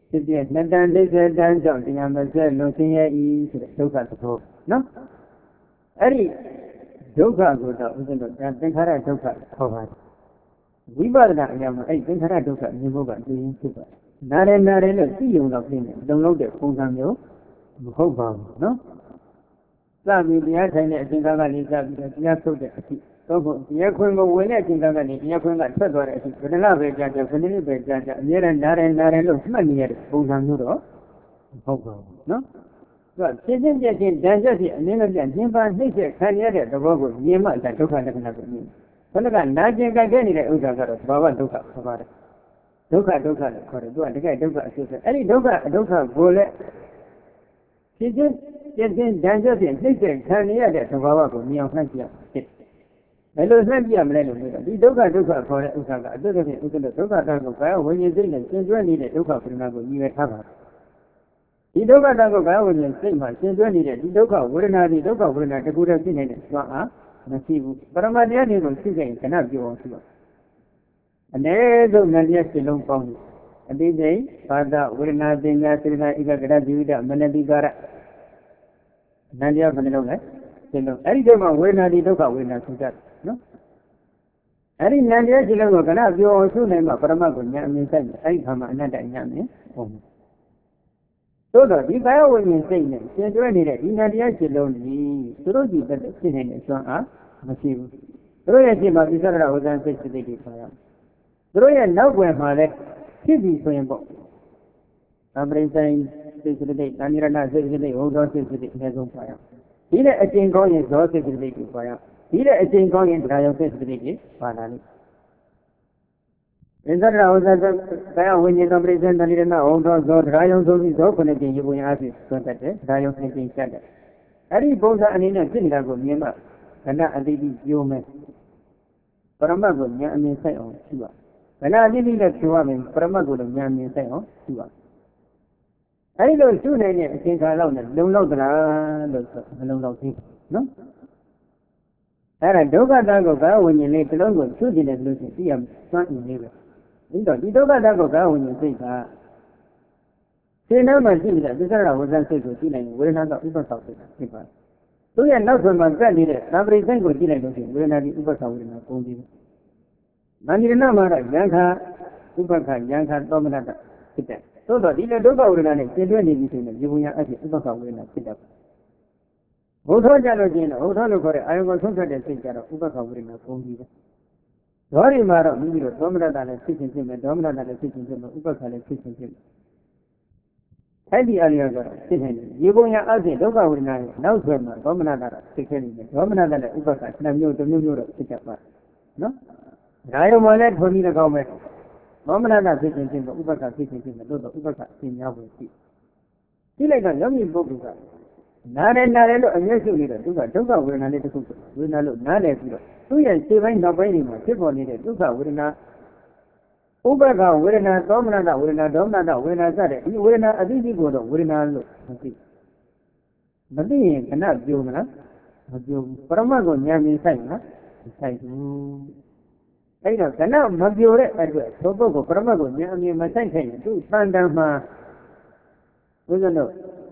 ဖြစ်ပြနှစ်တန်ဒိဋ္ဌိတန်းကြောင့်တရားမဆက်လို့ဆင်းရဲဤဆိုတဲ့ဒုက္ခသဘောနော်အဲ့ဒီဒုက္ခကိုတော့ဥစဉ်တော့သင်္ခါရဒုက္ခခေါ်ပါတယ်ဝိပဿနာအရာမှာအဲ့သင်္ခါရဒုက္ခမြင်ဖို့ကသိရင်ဖြစ်ပါတယ်နားတယ်လို့သိုံတော့ဖြစ်နေလုံလောက်တဲ့ပုံစံမျိုးမဟုတ်ပါဘူးနော်စပြီးတရားထိုင်တဲ့အချိန်ကနေစပြီးတော့တရားထုတ်တဲ့အဖြစ်တော့တရားခွင်ကိုဝင်တဲ့အချိန်ကနေတရားခွင်ကထွက်သွားတဲ့အဖြစ်ဘယ်နှလပဲကြာကြာခဏလေးပဲကြာကြာအများနဲ့နားတယ်လို့မှတ်နေရတဲ့ပုံစံမျိုးတော့မဟုတ်ပါဘူးနော်သူကဖြစ်ချင်းပြချင်းတန်ချက်စီအနည်းငယ်ညှင်းပန်းနှိမ့်ဆက်ခံရတဲ့သဘောကိုမြင်မှဒုက္ခလက္ခဏာကိုမြင်ဘယ်နှကနာကျင်ကြိုက်ခဲ့နေတဲ့ဥစ္စာကတော့ဘာဝဒုက္ခခေါ်ပါတယ်ဒုက္ခလို့ခေါ်တယ်သူကတကယ်ဒုက္ခအစစ်စစ်အဲ့ဒီဒုက္ခကိုလည်းဖြစ်ချင်းပြချင်းတန်ချက်စီနှိမ့်ဆက်ခံရတဲ့သဘောကိုမြင်အောင်နှိုက်ပြဖြစ်ဘယ်လိုနှိုက်ပြမလဲလို့ပြောတော့ဒီဒုက္ခခေါ်တဲ့ဥစ္စာကအတုတ္တဖြင့်ဥစ္စာဒုက္ခတန်ကိုကာယဝိညာဉ်စိတ်နဲ့သင်ကျွမ်းနေတဲ့ဒုက္ခပရိနာကိုရည်ရွယ်ထားပါတယ်ဒီဒုက္ခတန်ကိုကာယဝိညာဉ်စိတ်မှာသင်ကျွမ်းနေတဲ့ဒီဒုက္ခဝေဒနာဒီဒုက္ခဝေဒနာတကူတည်းဖြစ်နေတဲ့စွမ်းအားမရှိဘူးပရမတရားတွေကိုသိခဲ့ရင်ခဏပြောအောင်ရှိပါအ ਨੇ ဆုံးဉာဏ်တရားစိတ်လုံးပေါင်းအတိစိတ်ဘာသာဝေဒနာတင်ညာစေတနာဧကဂရဇိဝိတမနတိကာရဉာဏ်တရားဘယ်နှလုံးလဲစိတ်လုံးအဲ့ဒီတည်းမှာဝေဒနာဒီဒုက္ခဝေဒနာဆိုကြတယ်နော်အဲ့ဒီဉာဏ်တရားစိတ်လုံးကိုခဏပြောအောင်ရှုနိုင်မှပရမတ်ကိုဉာဏ်အမြင်ဆိုင်တယ်အဲ့ဒီခါမှာအနတ္တဉာဏ်မြင်ဟုတ်သို့တော့ဒီကာယဝိညာဉ်စိတ်နဲ့သင်ကျွဲနေတဲ့ဒီဉာဏ်တရားစိတ်လုံးကြီးသူတို့ကြည့်တဲ့ဖြစ်နေတဲ့စွမ်းအားမရှိဘူးသူတို့ရဲ့စိတ်မှာပိဿရဝဇ္ဇန်စိတ်စိတ်တွေပါရသူတို့ရဲ့နောက်ွယ်မှာလည်းဖြစ်ပြီးဆိုရင်ပေါ့သံပရိဆိုင်စိတ်စိတ်တွေသံရဏစိတ်စိတ်တွေဟောတော်စိတ်စိတ်တွေအနည်းဆုံးပါရဒီနဲ့အကျင့်ကောင်းရင်ဇောစိတ်စိတ်တွေပါရဒီနဲ့အကျင့်ကောင်းရင်တရားရုံစိတ်စိတ်တွေပါလာလိမ့်ပိဿရဝဇ္ဇန်ကာယဝိညာဉ်သံပရိဆိုင်သံရဏဟောတော်ဇောတရားရုံဆိုပြီးဇောခုနှစ်ကျင်ရေပုံအားဖြင့်သွန်တတ်တယ်တရားရုံနှစ်ကျင်ချက်တယ်အဲ့ဒီပုံစံအနေနဲ့ဖြစ်နေတာကိုမြင်မှခဏအတိတ်ပြောမယ်ပရမတ်ကိုဉာဏ်အမြင်ဆိုင်အောင်ရှိပါခဏအတိတ်နဲ့ပြောရမယ်ပရမတ်ကိုလည်းဉာဏ်အမြင်ဆိုင်အောင်ရှိပါအဲဒီလိုရှုနိုင်တဲ့အချိန်ခါလောက်နဲ့လုံလောက်သလားလို့ဆိုမလုံလောက်သေးဘူးနော်အဲ့ဒါဒုက္ခတကိုကာဝိညာဉ်လေးတစ်လုံးကိုရှုကြည့်တယ်လို့ရှိရင်သိရစွမ်းအင်လေးပဲပြီးတော့ဒီဒုက္ခတကိုကာဝိညာဉ်စိတ်ကစေနာမှာရှိနေတဲ့သစ္စာရဝဇ္ဇစိတ်ကိုကြည့်နိုင်ဝေဒနာကဥပ္ပသောစိတ်ဖြစ်ပါတယ်သူရဲ့နောက်ဆုံးမှာကပ်နေတဲ့သံပရိစိတ်ကိုကြည့်လိုက်လို့ရှိရင်ဝေဒနာဒီဥပ္ပသောဝေဒနာကုန်ပြီမန္တိရဏမှာတော့ယံခာဥပ္ပခယံခာသောမနတဖြစ်တယ်သို့တော့ဒီလိုဒုက္ခဝေဒနာနဲ့ရှင်းတွဲနေပြီဆိုရင်ဒီဘုံညာအဖြစ်ဥပ္ပသောဝေဒနာဖြစ်တယ်ဘုထောကြလို့ရှိရင်ဘုထောလို့ခေါ်တဲ့အာယုံကိုဆုံးဖြတ်တဲ့စိတ်ကြတော့ဥပ္ပသောဝေဒနာကုန်ပြီပဲဒေါရီမှာတော့မိမိတို့သောမနတလည်းဖြစ်ခြင်းဖြစ်မယ်ဒေါမနတလည်းဖြစ်ခြင်းဖြစ်မယ်ဥပ္ပခလည်းဖြစ်ခြင်းဖြစ်မယ်အဲ့ဒီအလျော်ကတော့ဖြစ်နေတယ်ဒီဘုံညာအဖြစ်ဒုက္ခဝေဒနာရဲ့နောက်ဆွဲမှာဒေါမနတကဖြစ်ခဲ့နေတယ်ဒေါမနတနဲ့ဥပ္ပခနှစ်မျိုးတစ်မျိုးမျိုးတော့ဖြစ်ကြပါနော်ဒါရုံမှာလည်းထိုနည်း၎င်းပဲဒေါမနတဖြစ်ခြင်းဖြစ်မယ်ဥပ္ပခဖြစ်ခြင်းဖြစ်မယ်လို့တော့ဥပ္ပခအရှင်များဝင်ရှိကြည့်လိုက်တော့ယောဂီပုဂ္ဂိုလ်ကနားတယ်လို့အမျက်ရှုနေတော့သူကဒုက္ခဝေဒနာလေးတစ်ခုဝေဒနာလို့နားတယ်ပြီးတော့သူ့ရဲ့ခြေပိုင်းနောက်ပိုင်းတွေမှာဖြစ်ပေါ်နေတဲ့ဒုက္ခဝေဒနာဥပ္ပခဝေဒနာသောမနတဝေဒနာဒေါမနတဝေဒနာစတဲ့ဒီဝေဒနာအသိစိတ်ကိုတော့ဝေဒနာလို့မသိရင်ခဏပြောမလားမပြောဘူးပရမတ်ကိုဉာဏ်မြင်ဆိုင်လားမဆိုင်ဘူးအဲ့တော့ခဏမပြောတဲ့အတွက်သောပုဂ္ဂိုလ်ပရမတ်ကိုဉာဏ်အမြင်မဆိုင်ခဲ့ရင်သူ့တန်တန်မှာဘုရားတို့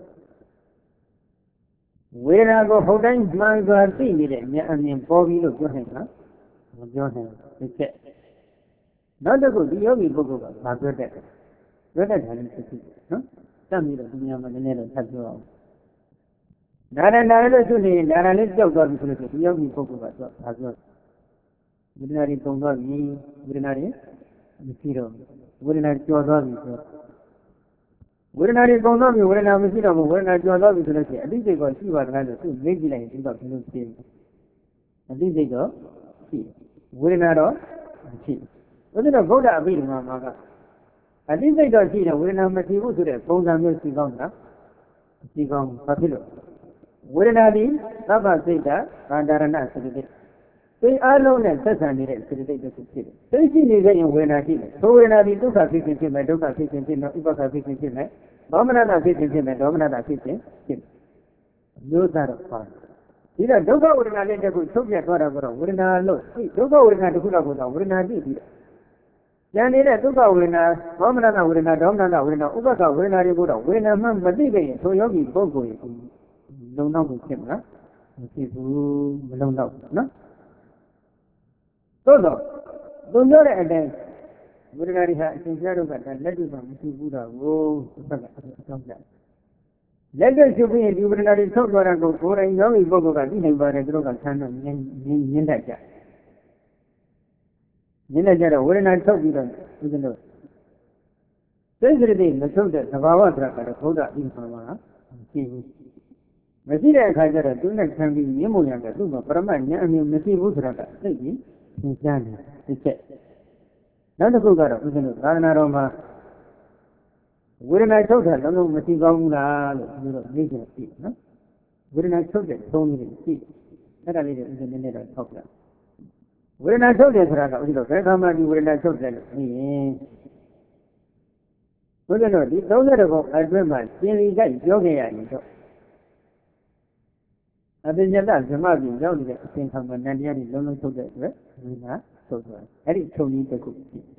ဝေဒနာကိုဟုတ်တိုင်းမှန်စွာသိနေတဲ့ဉာဏ်အမြင်ပေါ်ပြီးလို့ပြောနိုင်လားမပြောနိုင်ဘူးတစ်ချက်နောက်တစ်ခုဒီယောဂီပုဂ္ဂိုလ်ကမပြောတတ်တယ်ပြောတတ်တယ်လည်းဖြစ်နော်တတ်ပြီးတော့ဒီနေရာမှာနည်းနည်းတော့ထပ်ပြောအောင်ဒါနဲ့လို့ဆိုရင်ဒါလေးကြောက်သွားပြီဆိုလို့ဒီယောဂီပုဂ္ဂိုလ်ကတော့ဒါပြောဝေဒနာတွေပုံသွားပြီဝေဒနာတွေမရှိတော့ဝေဒနာကြော်သွားပြီဆိုဝေဒနာတွေပုံသွားပြီဝေဒနာမရှိတော့ဘူးဝေဒနာကြော်သွားပြီဆိုလို့ရှိရင်အတိတ်ကရှိပါသလားလို့သူမေးကြည့်လိုက်ရင်ဒီတော့ဘယ်လိုဖြစ်လဲအတိတ်တော့ရှိဝေဒနာတော့မရှိဘူးဒါတော့ဗုဒ္ဓအဘိဓမ္မာမှာကအတိတ်တော့ရှိတယ်ဝေဒနာမရှိဘူးဆိုတဲ့ပုံစံမျိုးရှိကောင်းတာရှိကောင်းဘာဖြစ်လို့ဝေဒနာဒီသဗ္ဗစိတ်တဗန္ဒရဏစေတသိက်သိအားလုံးနဲ့ဆက်ဆံနေတဲ့စေတသိက်တစ်ခုဖြစ်တယ်သိရှိနေတဲ့ရင်ဝေဒနာရှိတယ်သို့ဝေဒနာဒီဒုက္ခဖြစ်ခြင်းဖြစ်မယ်ဒုက္ခဖြစ်ခြင်းဖြစ်မယ်ဥပ္ပခဖြစ်ခြင်းဖြစ်မယ်ဒေါမနတဖြစ်ခြင်းဖြစ်မယ်ဒေါမနတဖြစ်ခြင်းဖြစ်မယ်မျိုးသားတော့ပါဒီတော့ဒုက္ခဝေဒနာလေးတစ်ခုချုပ်ပြသွားတာကတော့ဝေဒနာလို့ဒုက္ခဝေဒနာတစ်ခုတော့ကိုတော့ဝေဒနာကြည့်ပြီးဉာဏ်နေတဲ့ဒုက္ခဝေဒနာသောမနတဝေဒနာဒေါမနတဝေဒနာဥပက္ခဝေဒနာတွေကိုတော့ဝေဒနာမှမသိခဲ့ရင်ထိုယောဂီပုဂ္ဂိုလ်ကိုလုံလောက်မှုဖြစ်မလားမဖြစ်ဘူးမလုံလောက်ဘူးနော်သို့တော့သူပြောတဲ့အတိုင်းဝေဒနာတွေဟာအရှင်ပြတို့ကလက်တွေ့မှမရှိဘူးတော့ကိုဘက်ကအကြောင်းပြလက်တွေ့ရှုပြီးဒီဝေဒနာတွေထုတ်သွားတာကိုကိုယ်တိုင်ယောဂီပုဂ္ဂိုလ်ကသိနိုင်ပါတယ်သူတို့ကဆန်းတော့မြင်တတ်ကြမြင်တတ်ကြတော့ဝေဒနာထုတ်ပြီးတော့ဦးဇင်းတို့စိတ်စရတိမထုတ်တဲ့သဘာဝတရားကတော့ဘုရားအိမ်မှာမရှိဘူးမရှိတဲ့အခါကျတော့သူနဲ့ခံပြီးမြင်မှုရတယ်သူ့မှာပရမတ်ဉာဏ်အမြင်မရှိဘူးဆိုတာကသိပြီးသင်ကြားတယ်တစ်ချက်နောက်တစ်ခုကတော့ဦးဇင်းတို့သာသနာတော်မှာဝေဒနာထုတ်တာလုံးလုံးမရှိကောင်းဘူးလားလို့ပြောတော့သိချင်ပြီနော်ဝေဒနာထုတ်တဲ့သုံးလေးရှိအဲ့ဒါလေးတွေဦးဇင်းနည်းနည်းတော့ထောက်ပြဝေဒနာထုတ်တယ်ဆိုတာကဦးဇင်းတို့ဘယ်ခါမှဒီဝေဒနာထုတ်တယ်လို့ပြီးရင်ဦးဇင်းတို့ဒီ30ခုအတွင်းမှာရှင်းလီကြိုက်ပြောခဲ့ရရင်တော့အပညာတဇမပြင်းရောက်နေတဲ့အသင်္ခါမနန္တရားတွေလုံးလုံးထုတ်တဲ့အတွက်ဝေဒနာထုတ်သွားတယ်အဲ့ဒီထုတ်နည်းတစ်ခု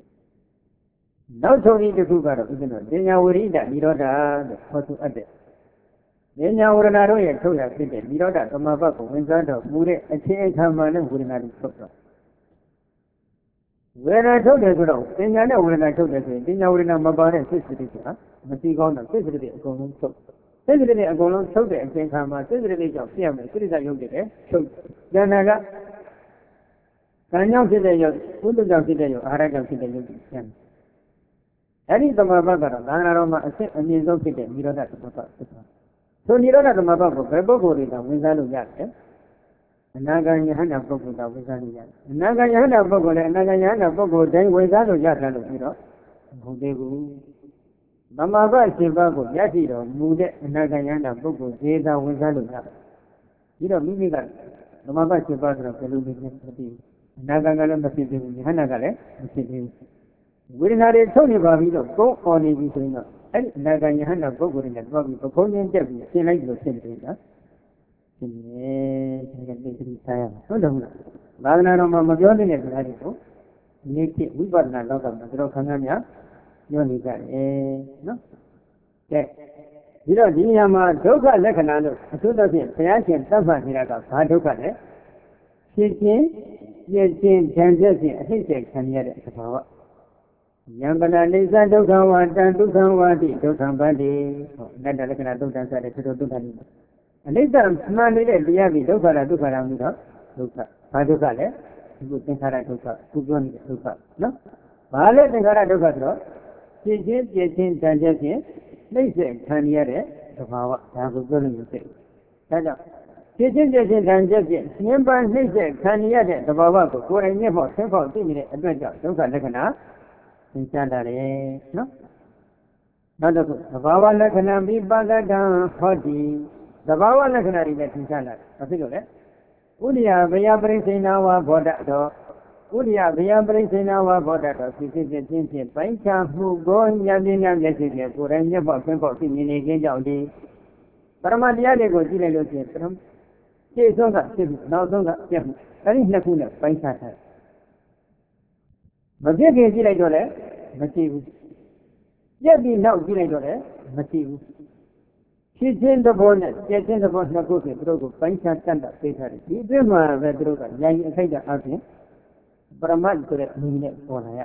နောက်ထုတ်နည်းတစ်ခုကတော့ဦးဇင်းတို့ပညာဝရိဒနိရောဓလို့ခေါ်သူအပ်တဲ့ပညာဝရဏတို့ရဲ့ထုတ်ရဖြစ်တဲ့နိရောဓသမဘတ်ကိုဝင်စားတော့မူတဲ့အခြေအခါမှနဲ့ဝေဒနာတွေထုတ်တော့ဝေဒနာထုတ်တယ်ဆိုတော့ပညာနဲ့ဝေဒနာထုတ်တယ်ဆိုရင်ပညာဝေဒနာမပါတဲ့စိတ်စတိကမရှိကောင်းတော့စိတ်စတိအကုန်လုံးထုတ်စိတ်စတိအကုန်လုံးထုတ်တဲ့အချိန်ခါမှာစိတ်စတိကြောင့်ပြရမယ်စိတ္တရုပ်တယ်ထုတ်ဉာဏ်ကကံကြောင့်ဖြစ်တဲ့ရုပ်ဘုဒ္ဓကြောင့်ဖြစ်တဲ့ရုပ်အာဟာရကြောင့်ဖြစ်တဲ့ရုပ်ဖြစ်တယ်အဲ့ဒီသမဘတ်ကတော့သာနာတော်မှာအစစ်အမြင့်ဆုံးဖြစ်တဲ့နိရောဓသမဘတ်ဖြစ်တယ်ဆိုနိရောဓသမဘတ်ကိုဘယ်ပုဂ္ဂိုလ်တွေကဝင်စားလို့ရတယ်အနာဂံယဟန္တာပုဂ္ဂိုလ်ကဝင်စားလို့ရတယ်အနာဂံယဟန္တာပုဂ္ဂိုလ်လည်းအနာဂံယဟန္တာပုဂ္ဂိုလ်တိုင်းဝင်စားလို့ရတယ်လို့ပြီးတော့မဟုတ်သေးဘူးသမဘတ်ရှင်ဘတ်ကိုရရှိတော်မူတဲ့အနာဂံယဟန္တာပုဂ္ဂိုလ်ဈေးသာဝင်စားလို့ရတယ်ပြီးတော့မိမိကသမဘတ်ရှင်ဘတ်ဆိုတော့ဘယ်လိုလဲမသိဘူးအနာဂံကလည်းမဖြစ်သေးဘူးယဟန္တာကလည်းမဖြစ်သေးဘူးဝေဒနာတွေထုတ်နေပါပြီတော့ကိုယ်အော်နေပြီဆိုရင်တော့အဲ့ဒီအနာဂံယဟန္တာပုဂ္ဂိုလ်တွေနဲ့တွားပြီးပခုံးချင်းတက်ပြီးရှင်းလိုက်လို့ဖြစ်တယ်နော်ရှင်းတယ်ဒီကနေ့ဒီဆိုင်ရဟုတ်တယ်မလားသာသနာတော်မှာမပြောနိုင်တဲ့စကားတွေကိုဒီနေ့ဖြစ်ဝိပဿနာလောကမှာတို့ခံရများပြောနေကြတယ်နော်ကဲဒီတော့ဒီနေရာမှာဒုက္ခလက္ခဏာလို့အထူးသဖြင့်ဘုရားရှင်သတ်မှတ်နေတာကဘာဒုက္ခလဲဖြစ်ခြင်းပြည့်ခြင်းဉာဏ်ချက်ခြင်းအဟိတ်ခံရတဲ့သဘာဝယံပနာနေသဒုက္ခဝါတံဒုက္ခဝါတိဒုက္ခပတ္တိဟောအနတ္တလက္ခဏာဒုက္ခစတဲ့ထိုဒုက္ခတွေအနိစ္စမှန်နေတဲ့တရားပြီးဒုက္ခလားဒုက္ခလားလို့တော့ဒုက္ခဘာဒုက္ခလဲဒီကိုသင်္ခါရဒုက္ခသူပြောနေတဲ့ဒုက္ခနော်ဘာလဲသင်္ခါရဒုက္ခဆိုတော့ဖြစ်ခြင်းပြည့်ခြင်းတန်ကျက်ခြင်းနှိမ့်ဆက်ခံရတဲ့သဘာဝဒါကိုပြောလို့ရတယ်ဒါကြောင့်ဖြစ်ခြင်းပြည့်ခြင်းတန်ကျက်ခြင်းဉာဏ်ပန်းနှိမ့်ဆက်ခံရတဲ့သဘာဝကိုကိုယ်တိုင်မျက်မှောက်ဆင်းဖောက်သိနေတဲ့အတွက်ကြောင့်ဒုက္ခလက္ခဏာသင်ကြားတာလေနော်နောက်တစ်ခုသဘာဝလက္ခဏာပိပကတံဟောတိသဘာဝလက္ခဏာတွေနဲ့သင်ကြားလာတယ်ဘာဖြစ်လို့လဲဥဒိယဘယပရိစ္ဆေနာဝဘောဓတော်ဥဒိယဘယပရိစ္ဆေနာဝဘောဓတော်ဖြစ်ဖြစ်ချင်းချင်းပိုင်းခြားမှုကိုဉာဏ်ပညာမျက်စိဖြင့်ကိုယ်တိုင်မျက်ပေါက်ဆင်းပေါက်သိမြင်နေခြင်းကြောင့်ဒီပရမတရားတွေကိုကြည့်လိုက်လို့ရှိရင်ပထမရှေ့ဆုံးကဖြစ်မှုနောက်ဆုံးကပြတ်မှုအဲဒီနှစ်ခုနဲ့ပိုင်းခြားထားမပြည့်ခင်ကြည့်လိုက်တော့လည်းမရှိဘူးပြည့်ပြီးနောက်ကြည့်လိုက်တော့လည်းမရှိဘူးဖြစ်ခြင်းသဘောနဲ့ပြည့်ခြင်းသဘောနှစ်ခုဖြင့်သူတို့ကိုပိုင်းခြားတတ်တာသိထားတယ်ဒီအတွင်းမှာပဲသူတို့ကဉာဏ်အခိုက်အတန့်ပရမတ်ဆိုတဲ့အမည်နဲ့ပေါ်လာရ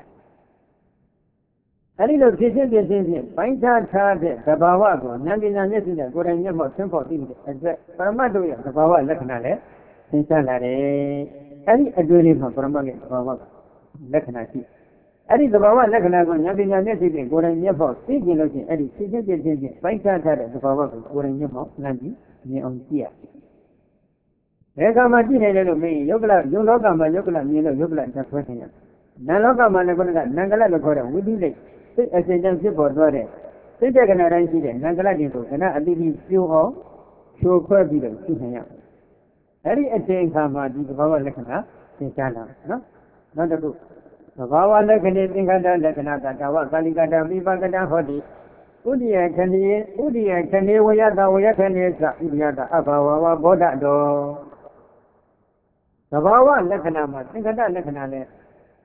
အဲဒီလိုဖြစ်ခြင်းပြည့်ခြင်းဖြင့်ပိုင်းခြားထားတဲ့သဘာဝကိုဉာဏ်ပညာမျက်စိနဲ့ကိုယ်တိုင်မျက်မှောက်ဆင်းဖော်သိတဲ့အတွက်ပရမတ်တို့ရဲ့သဘာဝလက္ခဏာလည်းသင်ကြားလာတယ်အဲဒီအတွင်းလေးမှာပရမတ်ရဲ့သဘာဝလက္ခဏာရှိအဲ့ဒီသဘာဝလက္ခဏာကိုဉာဏ်ပညာမျက်စိဖြင့်ကိုယ်တိုင်မျက်ပေါက်သိကျင်လို့ရှိရင်အဲ့ဒီသိချင်းချင်းချင်းပိုင်းခြားထားတဲ့သဘာဝကိုကိုယ်တိုင်မျက်ပေါက်လမ်းပြီးမြင်အောင်ကြည့်ရဘယ်ကမှကြည့်နိုင်တယ်လို့မင်းယုတ်ကလယုံလောကမှာယုတ်ကလမြင်လို့ယုတ်ကလတတ်ဆွဲနေရနာလောကမှာလည်းခုနကနံကလလို့ခေါ်တဲ့ဝိသိလိတ်စိတ်အစဉ်တန်းဖြစ်ပေါ်သွားတဲ့စိတ်တဲ့ကဏ္ဍတိုင်းရှိတဲ့နံကလတင်ကိုကဏ္ဍအတိအကျိုးအောင်ဖြိုခွဲပြီးတော့ကြည့်နိုင်ရအဲ့ဒီအချိန်ခါမှာဒီသဘာဝလက္ခဏာသင်ကြားလာနော်နောက်တစ်ခုသဘာဝလက္ခဏာသင်္ခါရလက္ခဏာကတဝကာလိကတမိပကတဟောတိဥဒိယခဏေဝယတဝယခဏေသဥဒိယတအဘဝဝဘောဓတော်သဘာဝလက္ခဏာမှာသင်္ခါရလက္ခဏာလဲ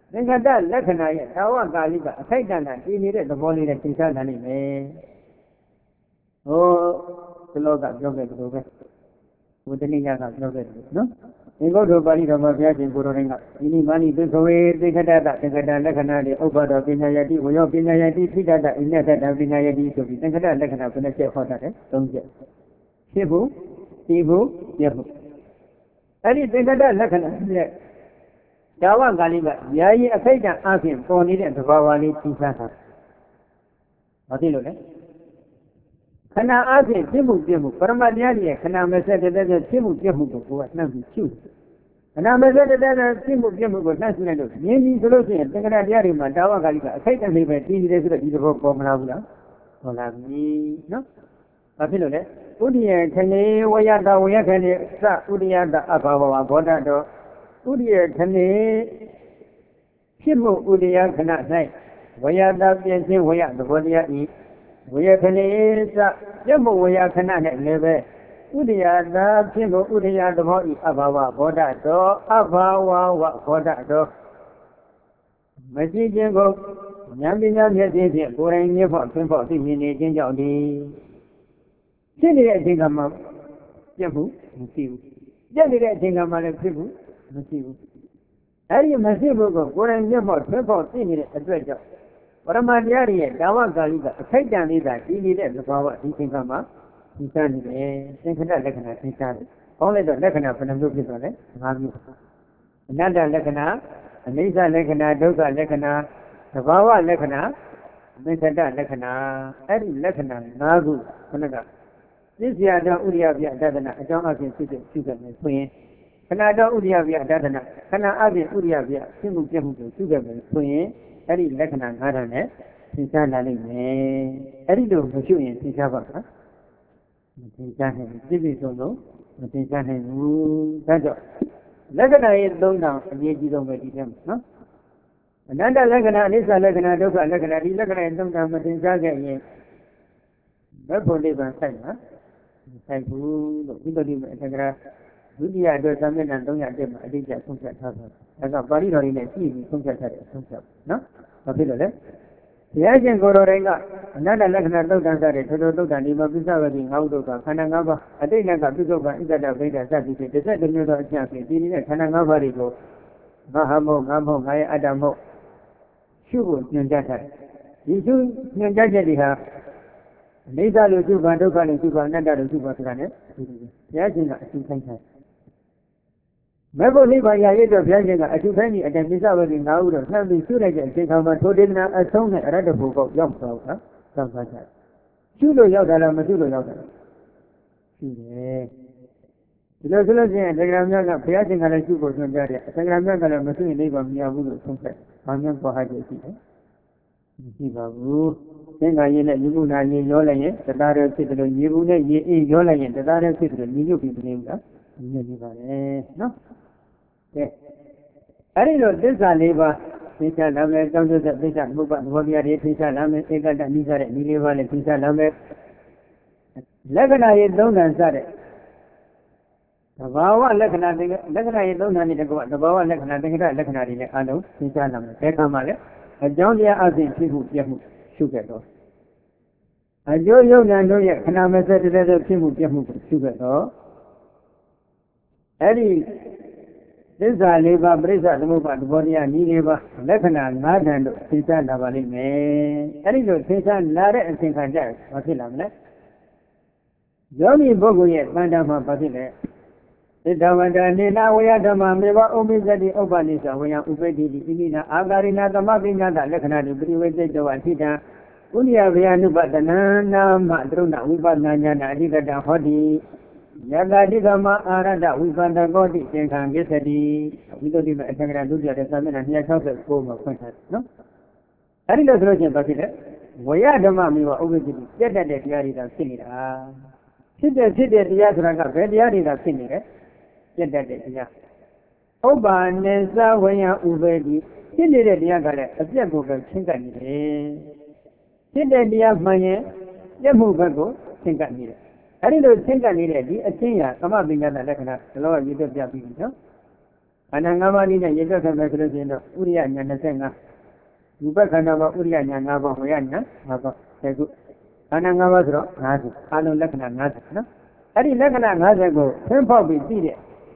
သင်္ခတလက္ခဏာရဲ့သာဝကာလိကအခိုက်အတန့်တည်နေတဲ့သဘောလေးနဲ့သင်္ခါရနိုင်မယ်ဟိုဒီလောကပြောခဲ့သလိုပဲဘုဒ္ဓနိယကပြောခဲ့တယ်နော်ဒီဘုဒ္ဓပါဠိတော်မှာဘုရားရှင်ကိုတော်တိုင်းကဒီနိမာနိသစ္စေသင်္ခတသင်္ခတလက္ခဏာတွေဥပ္ပါဒောပညာယတိဝေယောပညာယတိသိတ္တအညတတပညာယတိဆိုပြီးသင်္ခတလက္ခဏာကိုလည်းချက်ဟောတတ်တယ်၃ချက်ဖြစ်ဖို့တည်ဖို့ပြတ်ဖို့အဲ့ဒီသင်္ခတလက္ခဏာနဲ့ဒါဝကာလိကယာယီအခိုက်အတန့်အပြင်ပေါ်နေတဲ့သဘာဝလေးသိစားတာဘာဖြစ်လို့လဲခဏအပြင်ဖြစ်မှုပြမှုပရမတ်တရားရဲ့ခဏမဆက်တဲ့ဖြစ်မှုပြမှုကိုကိုယ်ကနှံ့ပြီးရှုခဏမဆက်တဲ့ဖြစ်မှုပြမှုကိုနှံ့ရှုလိုက်လို့မြင်ပြီးဆိုလို့ရှိရင်သင်္ကတတရားတွေမှာဒါဝကာလိကအခိုက်အတန့်လေးပဲတည်နေတယ်ဆိုတော့ဒီသဘောပေါ်မလာဘူးလားပေါ်လာပြီနော်ဘာဖြစ်လို့လဲဥဒိယခဏေဝယတဝယခဏေသဥဒိယတအဘဘဝဘောဓတော်ဥဒိယခဏေဖြစ်မှုဥဒိယခဏ၌ဝယတပြည့်ခြင်းဝယသဘောတရားဤဝယခဏေသပြည့်မှုဝယခဏနဲ့လည်းပဲဥဒိယတာဖြစ်မှုဥဒိယသဘောဤအဘဝဘောဓတော်အဘဝဝဘောဓတော်မရှိခြင်းကိုဉာဏ်ပညာဖြင့်ဖြင့်ကိုယ်တိုင်မြတ်ဖို့ဆင်းဖို့သိမြင်နေခြင်းကြောင့်ဒီဖြစ်နေတဲ့အချိန်ကမှပြတ်မှုမရှိဘူးပြတ်နေတဲ့အချိန်ကမှလည်းဖြစ်မှုမရှိဘူးအဲ့ဒီမရှိဘူးကိုကိုယ်တိုင်မျက်မှောက်ထွန်းဖို့သိနေတဲ့အတွက်ကြောင့်ပရမတရားရဲ့ဒါဝကာလိကအခိုက်အတန့်လေးသာတည်နေတဲ့သဘာဝဒီသင်္ခါမှာသင်္ခါနေတယ်သင်္ခဏလက္ခဏာသင်္ခါတယ်ပေါင်းလိုက်တော့လက္ခဏာဘယ်နှမျိုးဖြစ်သွားလဲ၅မျိုးအနတ္တလက္ခဏာအနိစ္စလက္ခဏာဒုက္ခလက္ခဏာသဘာဝလက္ခဏာသင်္ခတလက္ခဏာအဲ့ဒီလက္ခဏာ၅ခုခဏကသစ္စာတော်ဥရိယပြအတ္တနာအကြောင်းအပြင်ဖြစ်တဲ့ရှိခဲ့မယ်ဆိုရင်ခဏတော်ဥရိယပြအတ္တနာခဏအပြင်ဥရိယပြဖြစ်မှုပြမှုကိုရှိခဲ့မယ်ဆိုရင်အဲ့ဒီလက္ခဏာ၅ဌာတ်နဲ့သင်္ချာလာလိမ့်မယ်အဲ့ဒီလိုမရှိရင်သင်္ချာပါလားမသင်္ချာနိုင်ဘူးပြည့်ပြည့်စုံစုံမသင်္ချာနိုင်ဘူးဒါကြောင့်လက္ခဏာရဲ့၃ဌာတ်အရေးကြီးဆုံးပဲဒီထဲမှာနော်အနတ္တလက္ခဏာအနိစ္စလက္ခဏာဒုက္ခလက္ခဏာဒီလက္ခဏာရဲ့၃ဌာတ်မသင်္ချာခဲ့ရင်ဘယ်ဖို့လေးပါဆိုင်မှာဆိုင်ဘူးလို့ဒီလိုဒီမဲ့အတ္တကရာဒုတိယအတွက်သမဏ300မှာအတိအကျဆုံးဖြတ်ထားပါတယ်။ဒါကပါဠိတော်လေးနဲ့ကြည့်ပြီးဆုံးဖြတ်ထားတဲ့ဆုံးဖြတ်နော်။ဘာဖြစ်လို့လဲ။ဘုရားရှင်ကိုယ်တော်တိုင်ကအနတ္တလက္ခဏာသုတ်တန်စားတဲ့ထိုသုတ်တန်ဒီမှာပိဿဝတိ၅ဥဒ္ဒကခန္ဓာ၅ပါးအတိတ်ကပိဿုပ္ပဣဇဒဗိဒ္ဓစသည်ဖြင့်တစ်မျိုးသောအကျင့်ဖြင့်ဒီနေတဲ့ခန္ဓာ၅ပါးတွေကိုငါဟာမဟုတ်ငါမဟုတ်ငါရဲ့အတ္တမဟုတ်ရှုဖို့ညွှန်ကြားထားတယ်။ဒီရှုညွှန်ကြားချက်တွေဟာအိဋ္ဌလို့ရှုပါဒုက္ခလို့ရှုပါအနတ္တလို့ရှုပါဆိုတာနဲ့ဘုရားရှင်ကအရှုခိုင်းထားမေဖို့နိဗ္ဗာန်ရရတဲ့ဘုရားရှင်ကအရှုခိုင်းပြီးအတ္တပိဿဝတိ၅ဥတော့နှံ့ပြီးရှုလိုက်တဲ့အချိန်ခါမှာထိုဒေသနာအဆုံးနဲ့အရတ္တဘုကောရောက်သွားဘူးနော်စောင့်သွားကြရှုလို့ရောက်တာလားမရှုလို့ရောက်တာလားရှုတယ်ဒီလိုဆိုလို့ရှိရင်သံဃာများကဘုရားရှင်ကလည်းရှုဖို့ညွှန်ကြားတယ်သံဃာများကလည်းမရှုရင်နိဗ္ဗာန်မရဘူးလို့ဆုံးဖြတ်ဘာမှပေါ်ဟာကြည့်ရှိတယ်မရှိပါဘူးသင်္ခါရည်နဲ့ညီမှုနာရည်ရောလိုက်ရင်တရားတော်ဖြစ်တယ်လို့ညီမှုနဲ့ရည်အေးရောလိုက်ရင်တရားတော်ဖြစ်တယ်လို့ညီညွတ်ပြီးနေဘူးလားညီညွတ်နေပါတယ်နော်ကဲအဲ့ဒီလိုသစ္စာ၄ပါးသင်္ချာလာမယ်တောင်းတသစ္စာဘုပ္ပသဘောတရားတွေသင်္ချာလာမယ်ဧကတနိစ္စတဲ့ဒီ၄ပါးနဲ့သင်္ချာလာမယ်လက္ခဏာရည်၃ဌာန်စတဲ့သဘာဝလက္ခဏာတွေလက္ခဏာရည်၃ဌာန်နဲ့တကွသဘာဝလက္ခဏာသင်္ခတလက္ခဏာတွေနဲ့အားလုံးသင်္ချာလာမယ်ဘယ်ခါမှလဲအကြောင်းတရားအပြင်ဖြစ်မှုပြမှုရှုခဲ့တော့အကျိုးယုံနာတို့ရဲ့ခဏမစက်တဲ့ဖြစ်မှုပြမှုကိုရှုခဲ့တော့အဲ့ဒီသစ္စာ၄ပါးပရိစ္ဆသမုပ္ပါသဘောတရားဤ၄ပါးလက္ခဏာ၅ဌာန်တို့သင်္ချာလာပါလိမ့်မယ်အဲ့ဒီလိုသင်္ချာလာတဲ့အချိန်ခါကျဘာဖြစ်လာမလဲယောဂီပုဂ္ဂိုလ်ရဲ့တဏ္ဍာမှာဘာဖြစ်လဲသစ္စာဝတ္တနေနာဝယဓမ္မမေဝဥပိသတိဥပ္ပနိစ္စဝယဥပ္ပတိတိဣမိနာအာဂာရိနာသမပညာတလက္ခဏာတိပရိဝေသိတောအထိတံဥနိယဗျာနုပတနာနာမတရုဏဝိပဿနာဉာဏအဓိကတဟောတိယတတိကမအာရတဝိပန္နကောတိသင်္ခံကိစ္စတိဝိသုဒ္ဓိမအထက်ကရာဒုတိယတဲ့သမဏ269မှာဖွင့်ထားတယ်နော်အဲ့ဒီလိုဆိုလို့ချင်းဘာဖြစ်လဲဝယဓမ္မမေဝဥပ္ပတိပြတ်တတ်တဲ့တရားတွေသာဖြစ်နေတာဖြစ်တဲ့တရားဆိုတာကဘယ်တရားတွေသာဖြစ်နေလဲပြတ်တတ်တဲ့တရားဥပ္ပါနေသဝယဥပ္ပတိဖြစ်နေတဲ့တရားကလည်းအပြတ်ကိုပဲချင်းကပ်နေတယ်ဖြစ်တဲ့တရားမှန်ရင်ပြတ်မှုဘက်ကိုချင်းကပ်နေတယ်အဲ့ဒီလိုချင်းကပ်နေတဲ့ဒီအချင်းရာသမပညာတလက္ခဏာဒီလိုရည်သွပြပြီးပြီနော် Anangamani and Yaka President, Uria Nanasenga. Ubakana, Uria Nana, Hoyana, Anangavadro, Nazi, Anu Lakana Nazi. Adi Lakana Nazago, Temple be seated.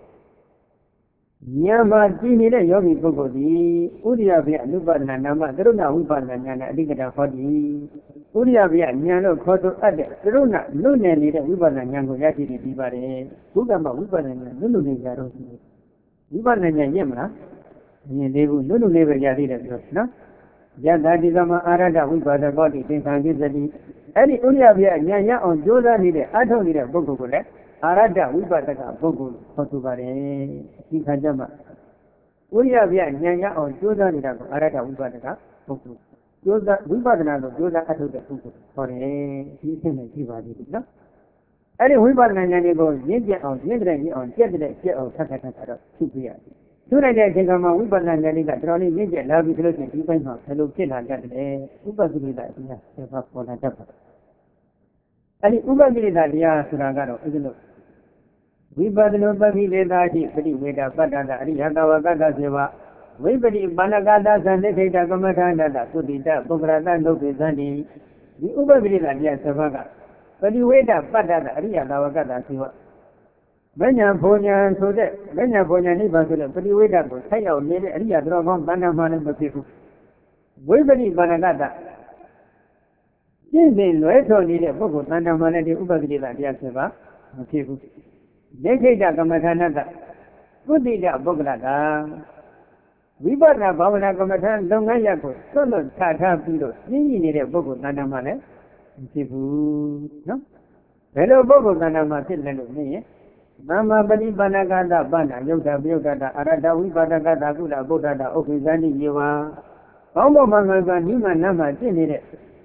Yama Jimmy Yogi Gogodi, Uria Via Nubana Nama, Druna Ubana, Digata Hodi, Uria Via Niano Koto Ade, Druna, Luna Nida Ubana Yango Yati Dibare, Ugama Ubana, Lulu Nigaro, Ubana Yamra, Yebu, Lulu Never Yadida, no? Yadadizama Arada Ubada body, things and Gizadi, Eddie Uria Via Yaya on Joda Nida, I don't need a Bogole. Arada, we got a Bogu, Potubare, Ikajama. We have Yanya or Joda, Arada, we got a Bogu. Joda, we got another Joda at the Bogu for a season of Jivadi. Any we got an go, Ninja on Yendra on Yendra or Takata, Supria. Soon I think I'm a Uber and Naniga, Ronnie Ninja, love is looking to find her, hello, kid, I got a Uber to be that, yes, for that. And Uber Militaria Suragaro, isn't it? We bad no baby leda, pretty way up, but Ariaka Seva. We believe Banagada and the Data Comatana, Sudita, Bograda, no Pizani. The Uber Militaria Savaga. But you wait up, but Ariaka Seva. Benya Ponya and so that Benya Ponya Niba, but you wait up, say out, made Aria Dragon, Banaman and Pacific. We believe Banagada. Yes, they know needed Bogo, Banaman and the Uber Militaria Seva. They say that Kamatanada. Good idea, Boglada. We bought a Bavana Kamatan, Longayako, Solo, Tata, Pilo, need a Bogo, Nanamane. No? Hello, Bogo, Nanama, me. Mama Bani Banagada, Bana, Yoga, Yoga, Arada, we Banagada, Gula, Bodada, Okizani, Yeva. Homo Manga, Nima Nama, Tinid.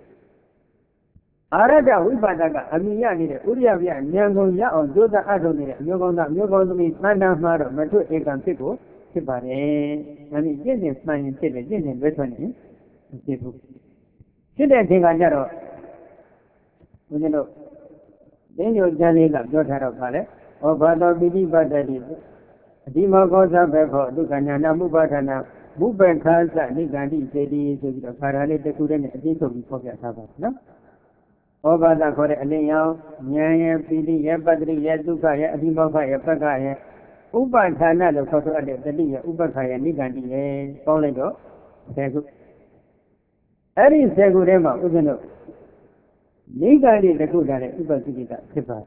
Arada, we Badaga, Amiyani, Uria, Yango, or Joda Adoni, Yogon, Mana Mara, Matu, Egan Pico, Sipare, and it didn't smile in Chile, didn't return. Chile, Tingajaro. You know, then you're Jali, daughter of Hale, or Bada Bidi Badadi. Dima Goza Beko, Lucana, Mubatana, Muban Kalsa, Nigandi, Teddy, the Parale, the Kudan, and this will be forget about, no? Obada for a layout, Yaya, Pili, Yabadri, Yaduka, Adimova, Yapaka, Ubantana, the photo of the Dia, Ubaka, Nigandi, Polego, Segu. Ari Segurema, Ugano. Nigandi, the Kudare, Ubakita, Sipa.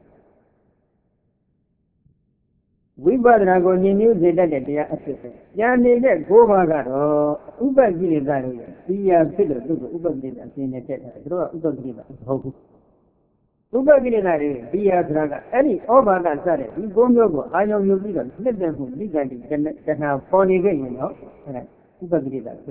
We bought a go new data that they are assistant. Yanni, go Magaro, Ubaki, Sia, Fiddle, Ubaki, and Sinetta, draw Ubaki. Ubagiri, Dia Draga, any over that Sare, we go no, I know you legal, let them who legally can have funny game, you know, Ubagiri that.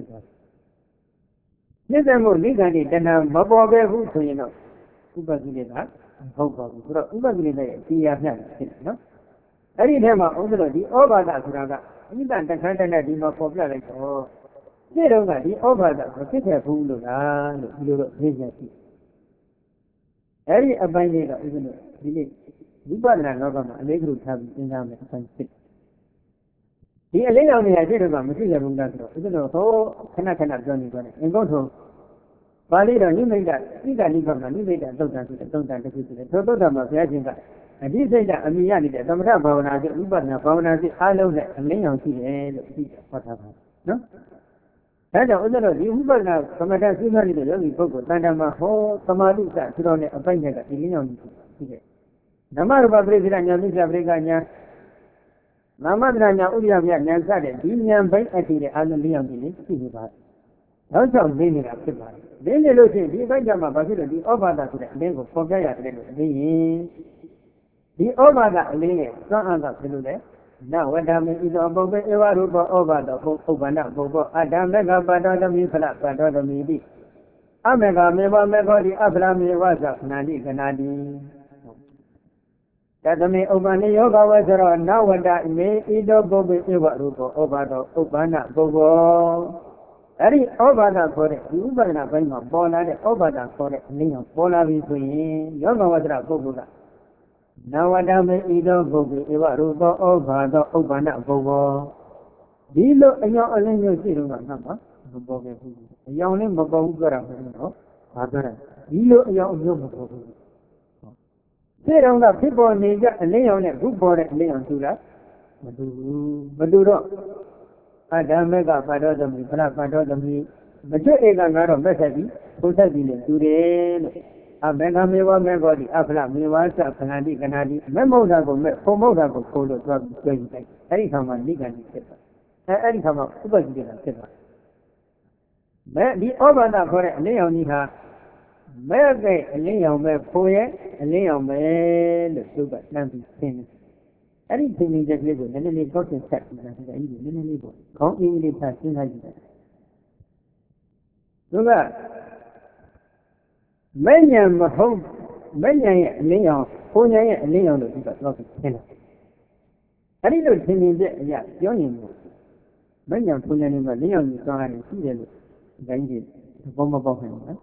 Let them who legally can have Maboga who, you know, Ubagiri that, Ubagiri that, Dia, no? Any time over the over that Draga, even the content is more popular like oh, they don't get the over that, but it's a fool, business. Every abiding isn't it? We got an album, a little have in the sunset. The Elena only has it about Material Rundato, isn't it? So, cannot join it. And go to Valida, you made that, you got Nicola, you made that, don't dance with it, don't dance with it. So, those are my pleasure. And you say that Amiani, the Tamara Bauna, the Ubana Bauna, I know that, and lay on what happened. No? That's the other Ubana, Commander Sumari, the young people, Tandama, Ho, Samarusa, thrown a painted at Illinois. Namara President Yamisa Brigania, Namadana Uya Nansade, Indian Bay at the Allian village, also meaning of the body. Then they look at the Bajama Basila, the Obada, then go for Gaya, the Obada, some other Pilule. Now, when I'm in Oba, Evaruba over the Obana, Bobo, Adam Mega Bada, Mifala, Bada, Midi. Amega, Mega, the Abrami was of Nadi, Ganadi. That the me Obani Yoga was around now, when that may either go with Evaruba over the Obana, Bobo. Any Obada for it, you were not going on Bola, Obada for it, Lino, Bola between Yoga was a Boga. Now, Adam either go with Evaruba over the Obana, Bobo. ဒီလိုအယောင်အလင်းမျိုးရှိတော့ကငါမှမပေါ်ခဲ့ဘူးအယောင်လေးမပေါ်ဘူးကြတာမဟုတ်တော့ဘာကြတာဒီလိုအယောင်အမျိုးမပေါ်ဘူးစေတုံးကဖြစ်ပေါ်နေကြအလင်းရောင်နဲ့ခုပေါ်တဲ့အလင်းရောင်တူလားမတူဘူးမတူတော့အဓမ္မကပါတော်သမီးဖလားပါတော်သမီးမချွတ်ဧကငါတော့မက်ဆက်ပြီးဘုဆက်ပြီးနဲ့တူတယ်လို့အမေကမေဝမေကောတိအဖလားမေဝသခဏတိကနာတိမမုဒ္ဒကိုမဲ့ဖုံမုဒ္ဒကိုခိုးလို့သွားပြီးပြောယူလိုက်အဲ့ဒီခါမှာနိဂန္ဒီဖြစ်သွားအဲ့ဒီခါမှာဥပ္ပဇိတကဖြစ်သွားမဲ့ဒီဩဘာဒခေါ်တဲ့အလင်းရောင်ကြီးဟာမဲ့ကအလင်းရောင်ပဲဖိုးရဲ့အလင်းရောင်ပဲလို့သူကတန်းပြီးသင်တယ်အဲ့ဒီသင်္ကြန်ကလေးကိုနည်းနည်းလေးကောက်တင်ဆက်ပြီးတာဒီကကြီးနည်းနည်းလေးပေါ့ခေါင်းအင်းလေးဖတ်စဉ်းစားကြည့်တယ်သူကမဲ့ညာမဟုတ်မဲ့ညာရဲ့အလင်းရောင်ဖိုးညာရဲ့အလင်းရောင်လို့သူကတော့သင်တယ်အဲ့ဒီလိုသင်တဲ့အရာပြောရင်မဲ့ညာဖိုးညာတွေမှာလင်းရောင်ကြီးသွားရတယ်ရှိတယ်လို့ဒီကြီးဘောမပေါက်နိုင်ဘူးနော်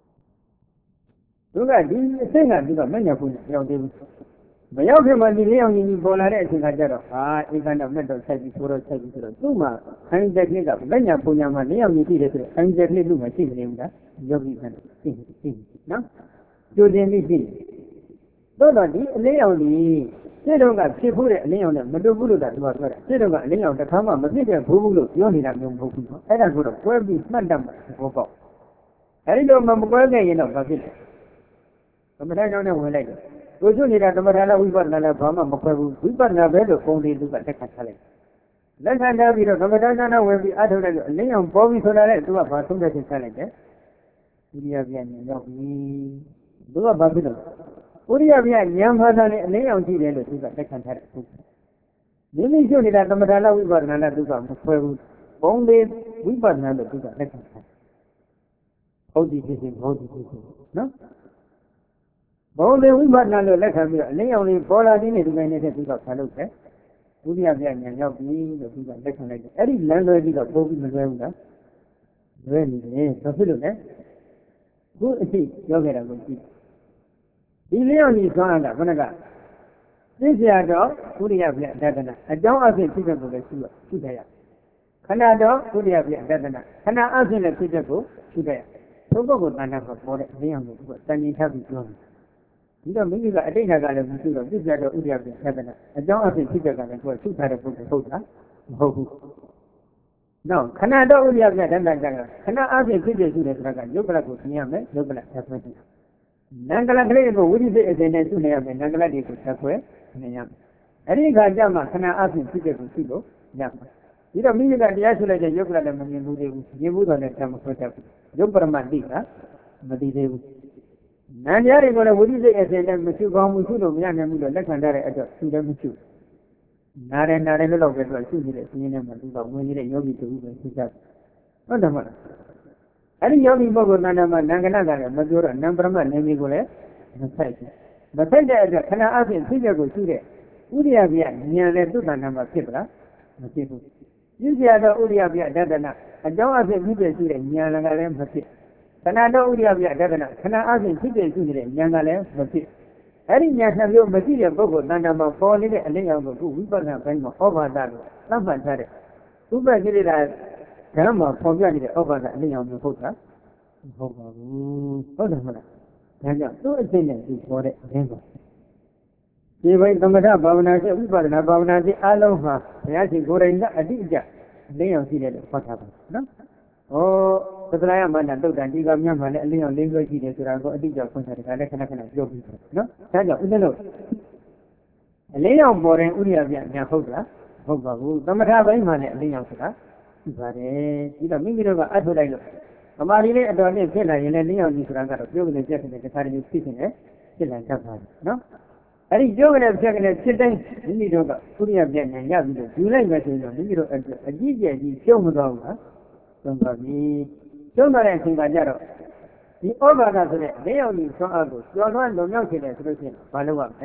သူကဒီအစိတ်ကသူကမဲ့ညာဖိုးညာရောက်သေးဘူးမရောက်ခင်မှာဒီလင်းရောင်ကြီးပေါ်လာတဲ့အချိန်ကကြတော့ဧကန္တမဲ့တော့ဆက်ပြီးဆိုတော့ဆက်ပြီးဆိုတော့သူ့မှာခိုင်းတဲ့clipကမဲ့ညာဖိုးညာမှာလင်းရောင်ကြီးရှိတယ်ဆိုတော့ခိုင်းတဲ့clipလူ့မှာရှိနေဘူးလားယောဂီကရှိနော်ကြိုတင်ပြီးရှိတယ်တော့ဒီအလင်းရောင်ကြီးစိတ်တော့ကဖြစ်ဖို့တဲ့အလင်းရောင်နဲ့မတူဘူးလို့သာသူကပြောတာစိတ်တော့ကအလင်းရောင်တစ်ခါမှမဖြစ်တဲ့ဘူးလို့ပြောနေတာမျိုးမဟုတ်ဘူးနော်အဲ့ဒါဆိုတော့ကွဲပြီးမှတ်တတ်မှာဘောပေါက်အဲ့ဒီလိုမကွဲခဲ့ရင်တော့ဘာဖြစ်လဲသမထကြောင့်နဲ့ဝင်လိုက်တယ်ကိုကျွနေတာသမထလားဝိပဿနာလားဘာမှမခွဲဘူးဝိပဿနာပဲလို့ပုံလေးသူကလက်ခံထားလိုက်လက်ခံထားပြီးတော့သမထကြောင့်နဲ့ဝင်ပြီးအထုတ်လိုက်လို့အလင်းရောင်ပေါ်ပြီးဆိုတာလည်းသူကဘာသုံးတဲ့ချင်းဆက်လိုက်တယ်ဥရိယပြန်ရောက်ပြီသူကဘာဖြစ်လို့ဥရိယပြန်ဉာဏ်ဖာသာနဲ့အလင်းရောင်ကြည့်တယ်လို့သူကလက်ခံထားတယ်မိမိကျွနေတာသမထလားဝိပဿနာလားသူကမခွဲဘူးပုံလေးဝိပဿနာလို့သူကလက်ခံထားဟုတ်ဒီဖြစ်စဉ်ဟုတ်ဒီဖြစ်စဉ်နော်ဘုံလေးဝိပဿနာလို့လက်ခံပြီးတော့အလင်းရောင်လေးပေါ်လာခြင်းနဲ့ဒီပိုင်းနဲ့သူကဆာလုပ်တယ်။ဘုရားပြဉာဏ်ရောက်ပြီလို့သူကလက်ခံလိုက်တယ်။အဲ့ဒီလမ်းလွဲပြီးတော့ပို့ပြီးမလွဲဘူးလား။လွဲနေတယ်။ဘာဖြစ်လို့လဲ။ခုအရှိပြောခဲ့တာကိုကြည့်။ဒီလင်းရောင်ကြီးသွားတာခဏကသိစရာတော့ဘုရားပြအတ္တနာအကြောင်းအဖြစ်ဖြစ်တဲ့ကိုလည်းရှိတယ်ရ။ခဏတော့ဘုရားပြအတ္တနာခဏအဖြစ်နဲ့ဖြစ်တဲ့ကိုရှိတယ်ရ။သုံးပုဂ္ဂိုလ်တဏ္ဍာကပေါ်တဲ့လင်းရောင်ကိုသူကတန်ကြီးထားပြီးပြောတယ်ဒီတော့မိမိကအတိတ်ကလည်းမရှိတော့ပြည့်ပြတော့ဥရိယပြဆက်တယ်အကြောင်းအဖြစ်ဖြစ်တဲ့ကလည်းသူကသုထားတဲ့ပုဂ္ဂိုလ်ဟုတ်လားမဟုတ်ဘူး။နောက်ခဏတော့ဥရိယပြတန်တန်ကြတာခဏအဖြစ်ဖြစ်ဖြစ်ရှိတယ်ဆိုတာကယုတ်ကလကိုသင်ရမယ်ယုတ်ကလဆက်ခွဲတယ်။နံကလကလေးကိုဝိသိအစဉ်နဲ့ရှိနေရမယ်နံကလတွေကိုဆက်ခွဲနေရမယ်။အဲဒီခါကျမှခဏအဖြစ်ဖြစ်တဲ့ကိုရှိလို့ရမယ်။ဒီတော့မိမိကတရားရှိလိုက်တဲ့ယုတ်ကလလည်းမမြင်ဘူးသေးဘူး။မြင်ဘူးတော့လည်းတမခွဲတတ်ဘူး။ယုတ်ပရမတ်တိကမသိသေးဘူး။နန္တရားတွေကိုလည်းဝိသိစိတ်အစဉ်နဲ့မရှိကောင်းမှုရှိလို့မရနိုင်ဘူးလို့လက်ခံထားတဲ့အတွက်သူလည်းမရှိဘူး။နားတယ်လို့ပဲဆိုရှိနေတဲ့ဆင်းရဲနဲ့မှသူကဝင်နေတဲ့ယောဂီတူပဲသိကြတယ်။ဟုတ်တယ်မလား။အဲဒီယောဂီပုဂ္ဂိုလ်တဏ္ဍာမှာနံကနကလည်းမပြောတော့နံပရမတ်နေမီကိုလည်းမဆိုင်ဘူး။မဆိုင်တဲ့အတွက်ခဏအပြင်သိတဲ့ကိုရှိတဲ့ဥရိယပြဉာဏ်နဲ့သူ့တဏ္ဍာမှာဖြစ်ပလားမဖြစ်ဘူး။ပြည့်စရာတော့ဥရိယပြဒသနာအကြောင်းအဖြစ်ဖြစ်ဖြစ်ရှိတဲ့ဉာဏ်လည်းမဖြစ်ခဏတော့ဥရိယပြဒသနာခဏအပြင်ဖြစ်ဖြစ်ရှိနေတဲ့ဉာဏ်ကလည်းမဖြစ်အဲ့ဒီဉာဏ်နှမျိုးမရှိတဲ့ပုဂ္ဂိုလ်တဏ္ဍာမှာပေါ်နေတဲ့အလင်းရောင်ကိုခုဝိပဿနာပိုင်းမှာဩဘာဒလို့သတ်မှတ်ထားတဲ့ဥပ္ပကိရိတာဓမ္မမှာပေါ်ပြနေတဲ့ဩဘာဒအလင်းရောင်မျိုးဟုတ်တာမဟုတ်ပါဘူးဟုတ်တယ်မလားဒါကြောင့်သူ့အစိမ့်နဲ့သူပေါ်တဲ့အလင်းပါဒီဘိသမထဘာဝနာရှိဝိပဿနာဘာဝနာရှိအလုံးမှာဘုရားရှင်ကိုယ်တိုင်ကအတိအကျအလင်းရောင်ရှိတယ်လို့ဟောထားပါနော်သဒ္ဒရာယမန္တတုတ်တန်ဒီကမြတ်မှလည်းအလင်းရောင်၄ခုရှိတယ်ဆိုတာကိုအတိအကျဖွင့်ထားတယ်ဒါလည်းခဏခဏပြောပြီးနော်ဒါကြောင့်ဦးဇင်းတို့အလင်းရောင်ပေါ်တဲ့ဥရိယပြညာဟုတ်လားဟုတ်ပါဘူးသမထဘိမှလည်းအလင်းရောင်ဆိုတာရှိပါတယ်ဒီတော့မိမိတို့ကအထုတ်လိုက်လို့ဗမာပြည်လေးအတော်နဲ့ဖြစ်လာရင်လည်းလင်းရောင်ကြီးဆိုတာကတော့ပြုတ်ကနေပြတ်နေတဲ့တခါတည်းဖြစ်နေတယ်ဖြစ်လာတတ်ပါတယ်နော်အဲ့ဒီပြုတ်ကနေပြတ်ကနေဖြစ်တိုင်းမိမိတို့ကဥရိယပြညာရပြီးတော့ယူလိုက်မယ်ဆိုရင်မိမိတို့အကြီးကျယ်ကြီးပြုတ်မသွားဘူးလားသုံးပါပြီသုံးပါတဲ့အချိန်ကကြတော့ဒီဩဘာဒဆိုတဲ့လေးရောက်ကြီးဆွမ်းအားကိုကျော်လွှမ်းလုံမြောက်ခြင်းနဲ့ဆိုလို့ရှိရင်ဘာလုပ်ရမလဲ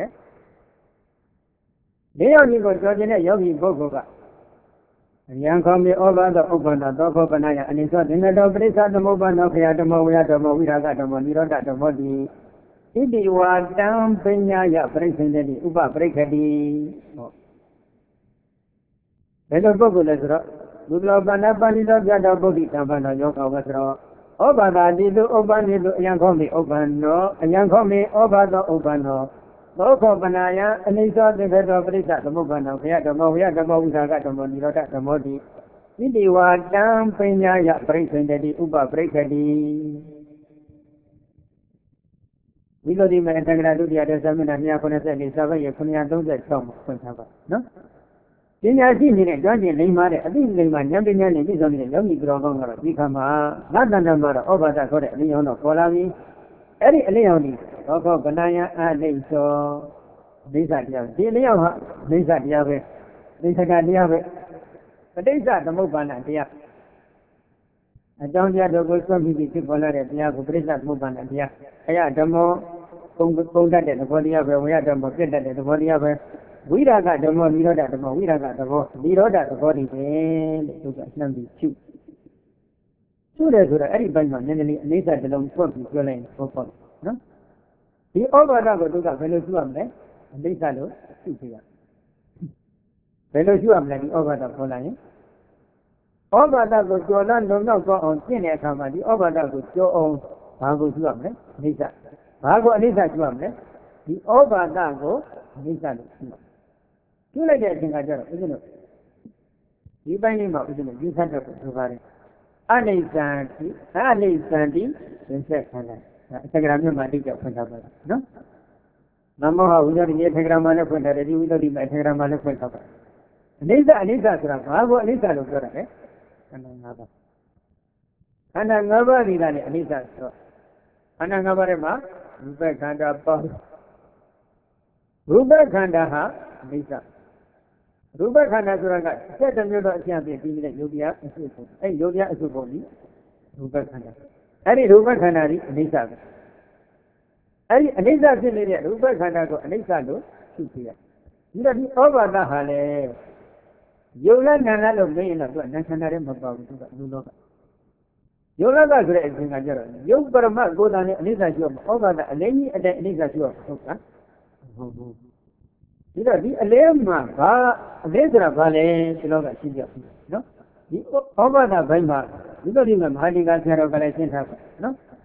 လေးရောက်ကြီးကိုကျော်ခြင်းတဲ့ယောဂီပုဂ္ဂိုလ်ကအယံခေါမေဩဘာဒဥပ္ပန္နသောခောပနာယအနိသောသင်္ကတောပရိစ္ဆသမုပ္ပန္နောခယဓမ္မဝေယဓမ္မဝိရာဂဓမ္မနိရောဓဓမ္မတိဣတိဝါတံပညာယပရိစ္ဆေနတိဥပပရိက္ခတိဟော Hello, Bogulesro, Lulobana Banilo, Gada Bogi, Tabana, Yoga, Obadadido, Obanido, Yankomi, Obano, Yankomi, Obado, Obano, Boko Banaya, and he saw the head of Rita, the Mubano, Yagamo, Zagamoni, the Modi. Ini wadam penyaya breaking jadi ubah breakadi. Bila di mana tengah tu dia ada seminar ni aku nak ni siapa yang punya tu saya tahu pun siapa, no? Dia sini ni jangan lima deh, ada lima yang dia ni ni zaman ni yang ni berorang orang ni kama, nada nama orang obat tak kau ni orang kolam ni, ini orang ni, kau benaya ada itu, desa dia, dia ni orang desa dia be, desa dia be. Desa temu bana dia. Ajang dia dogo suami biji bola dia aku desa temu bana dia. Ayah demo kongda dia dogo dia be, ayah demo kita dia dogo dia be. Wiraga demo wiroda demo wiraga dogo dogo ni be. Itu kan nampi cu. Sudah ada banyak ni desa dalam suami jualan apa, no? Di orang ada tu kan kalau suami desa lo cu dia. Kalau suami lagi orang ada bola ni. Obada ko jolan long ko on tin ne akha ma di obada ko jo on ba ko ju amle nisa ba ko anisa ju amle di obada ko nisa lo ju lai de asin ka jaro usino di pai ni ma usino ju sat ko so bare anisanti sinset khana Instagram में माटी का फंसा पड़ा ना नमो हा उधर ये Instagram वाले फंसा रहे उधर ही Instagram वाले फंसा पड़ा अनिसा सुरा बागो अनिसा लो कर रहे Anda ngaba ni dah ni Anisa so. Anda ngaba re ma Rupa Khanda pa. Rupa Khanda ha Anisa. Rupa Khanda sura ka setမျိုးတော့အကျံပြပြီးတဲ့ယုတ်တရားအစုပုံအဲ့ယုတ်တရားအစုပုံကြီးရူပခန္ဓာအဲ့ဒီရူပခန္ဓာကြီးအနိစ္စပဲအဲ့ဒီအနိစ္စဖြစ်နေတဲ့ရူပခန္ဓာကိုအနိစ္စလို့ရှုပြရဒီတော့ဒီဩဘာသဟာလေယုတ်လည်းနာလည်းလို့မင်းရင်တော့သူကနာခန္ဓာတွေမပေါ့ဘူးသူကလူလောကယုတ်လည်းကဆိုတဲ့အချိန်ကကျတော့ယုတ်ပရမတ်ကိုယ်တိုင်နဲ့အနိစ္စရှိရမှာဩဘာသအလေးကြီးအတဲ့အနိစ္စရှိရဟုတ်ကဲ့ဟုတ်ဒီတော့ဒီအလေးမှာဘာအလေးဆိုတာဘာလဲဒီလောကရှင်းပြနော်ဒီဩဘာသဘိုင်းမှာဒီလိုဒီမှာမဟာဒီကဆရာတော်ကလည်းရှင်းထားပါနော်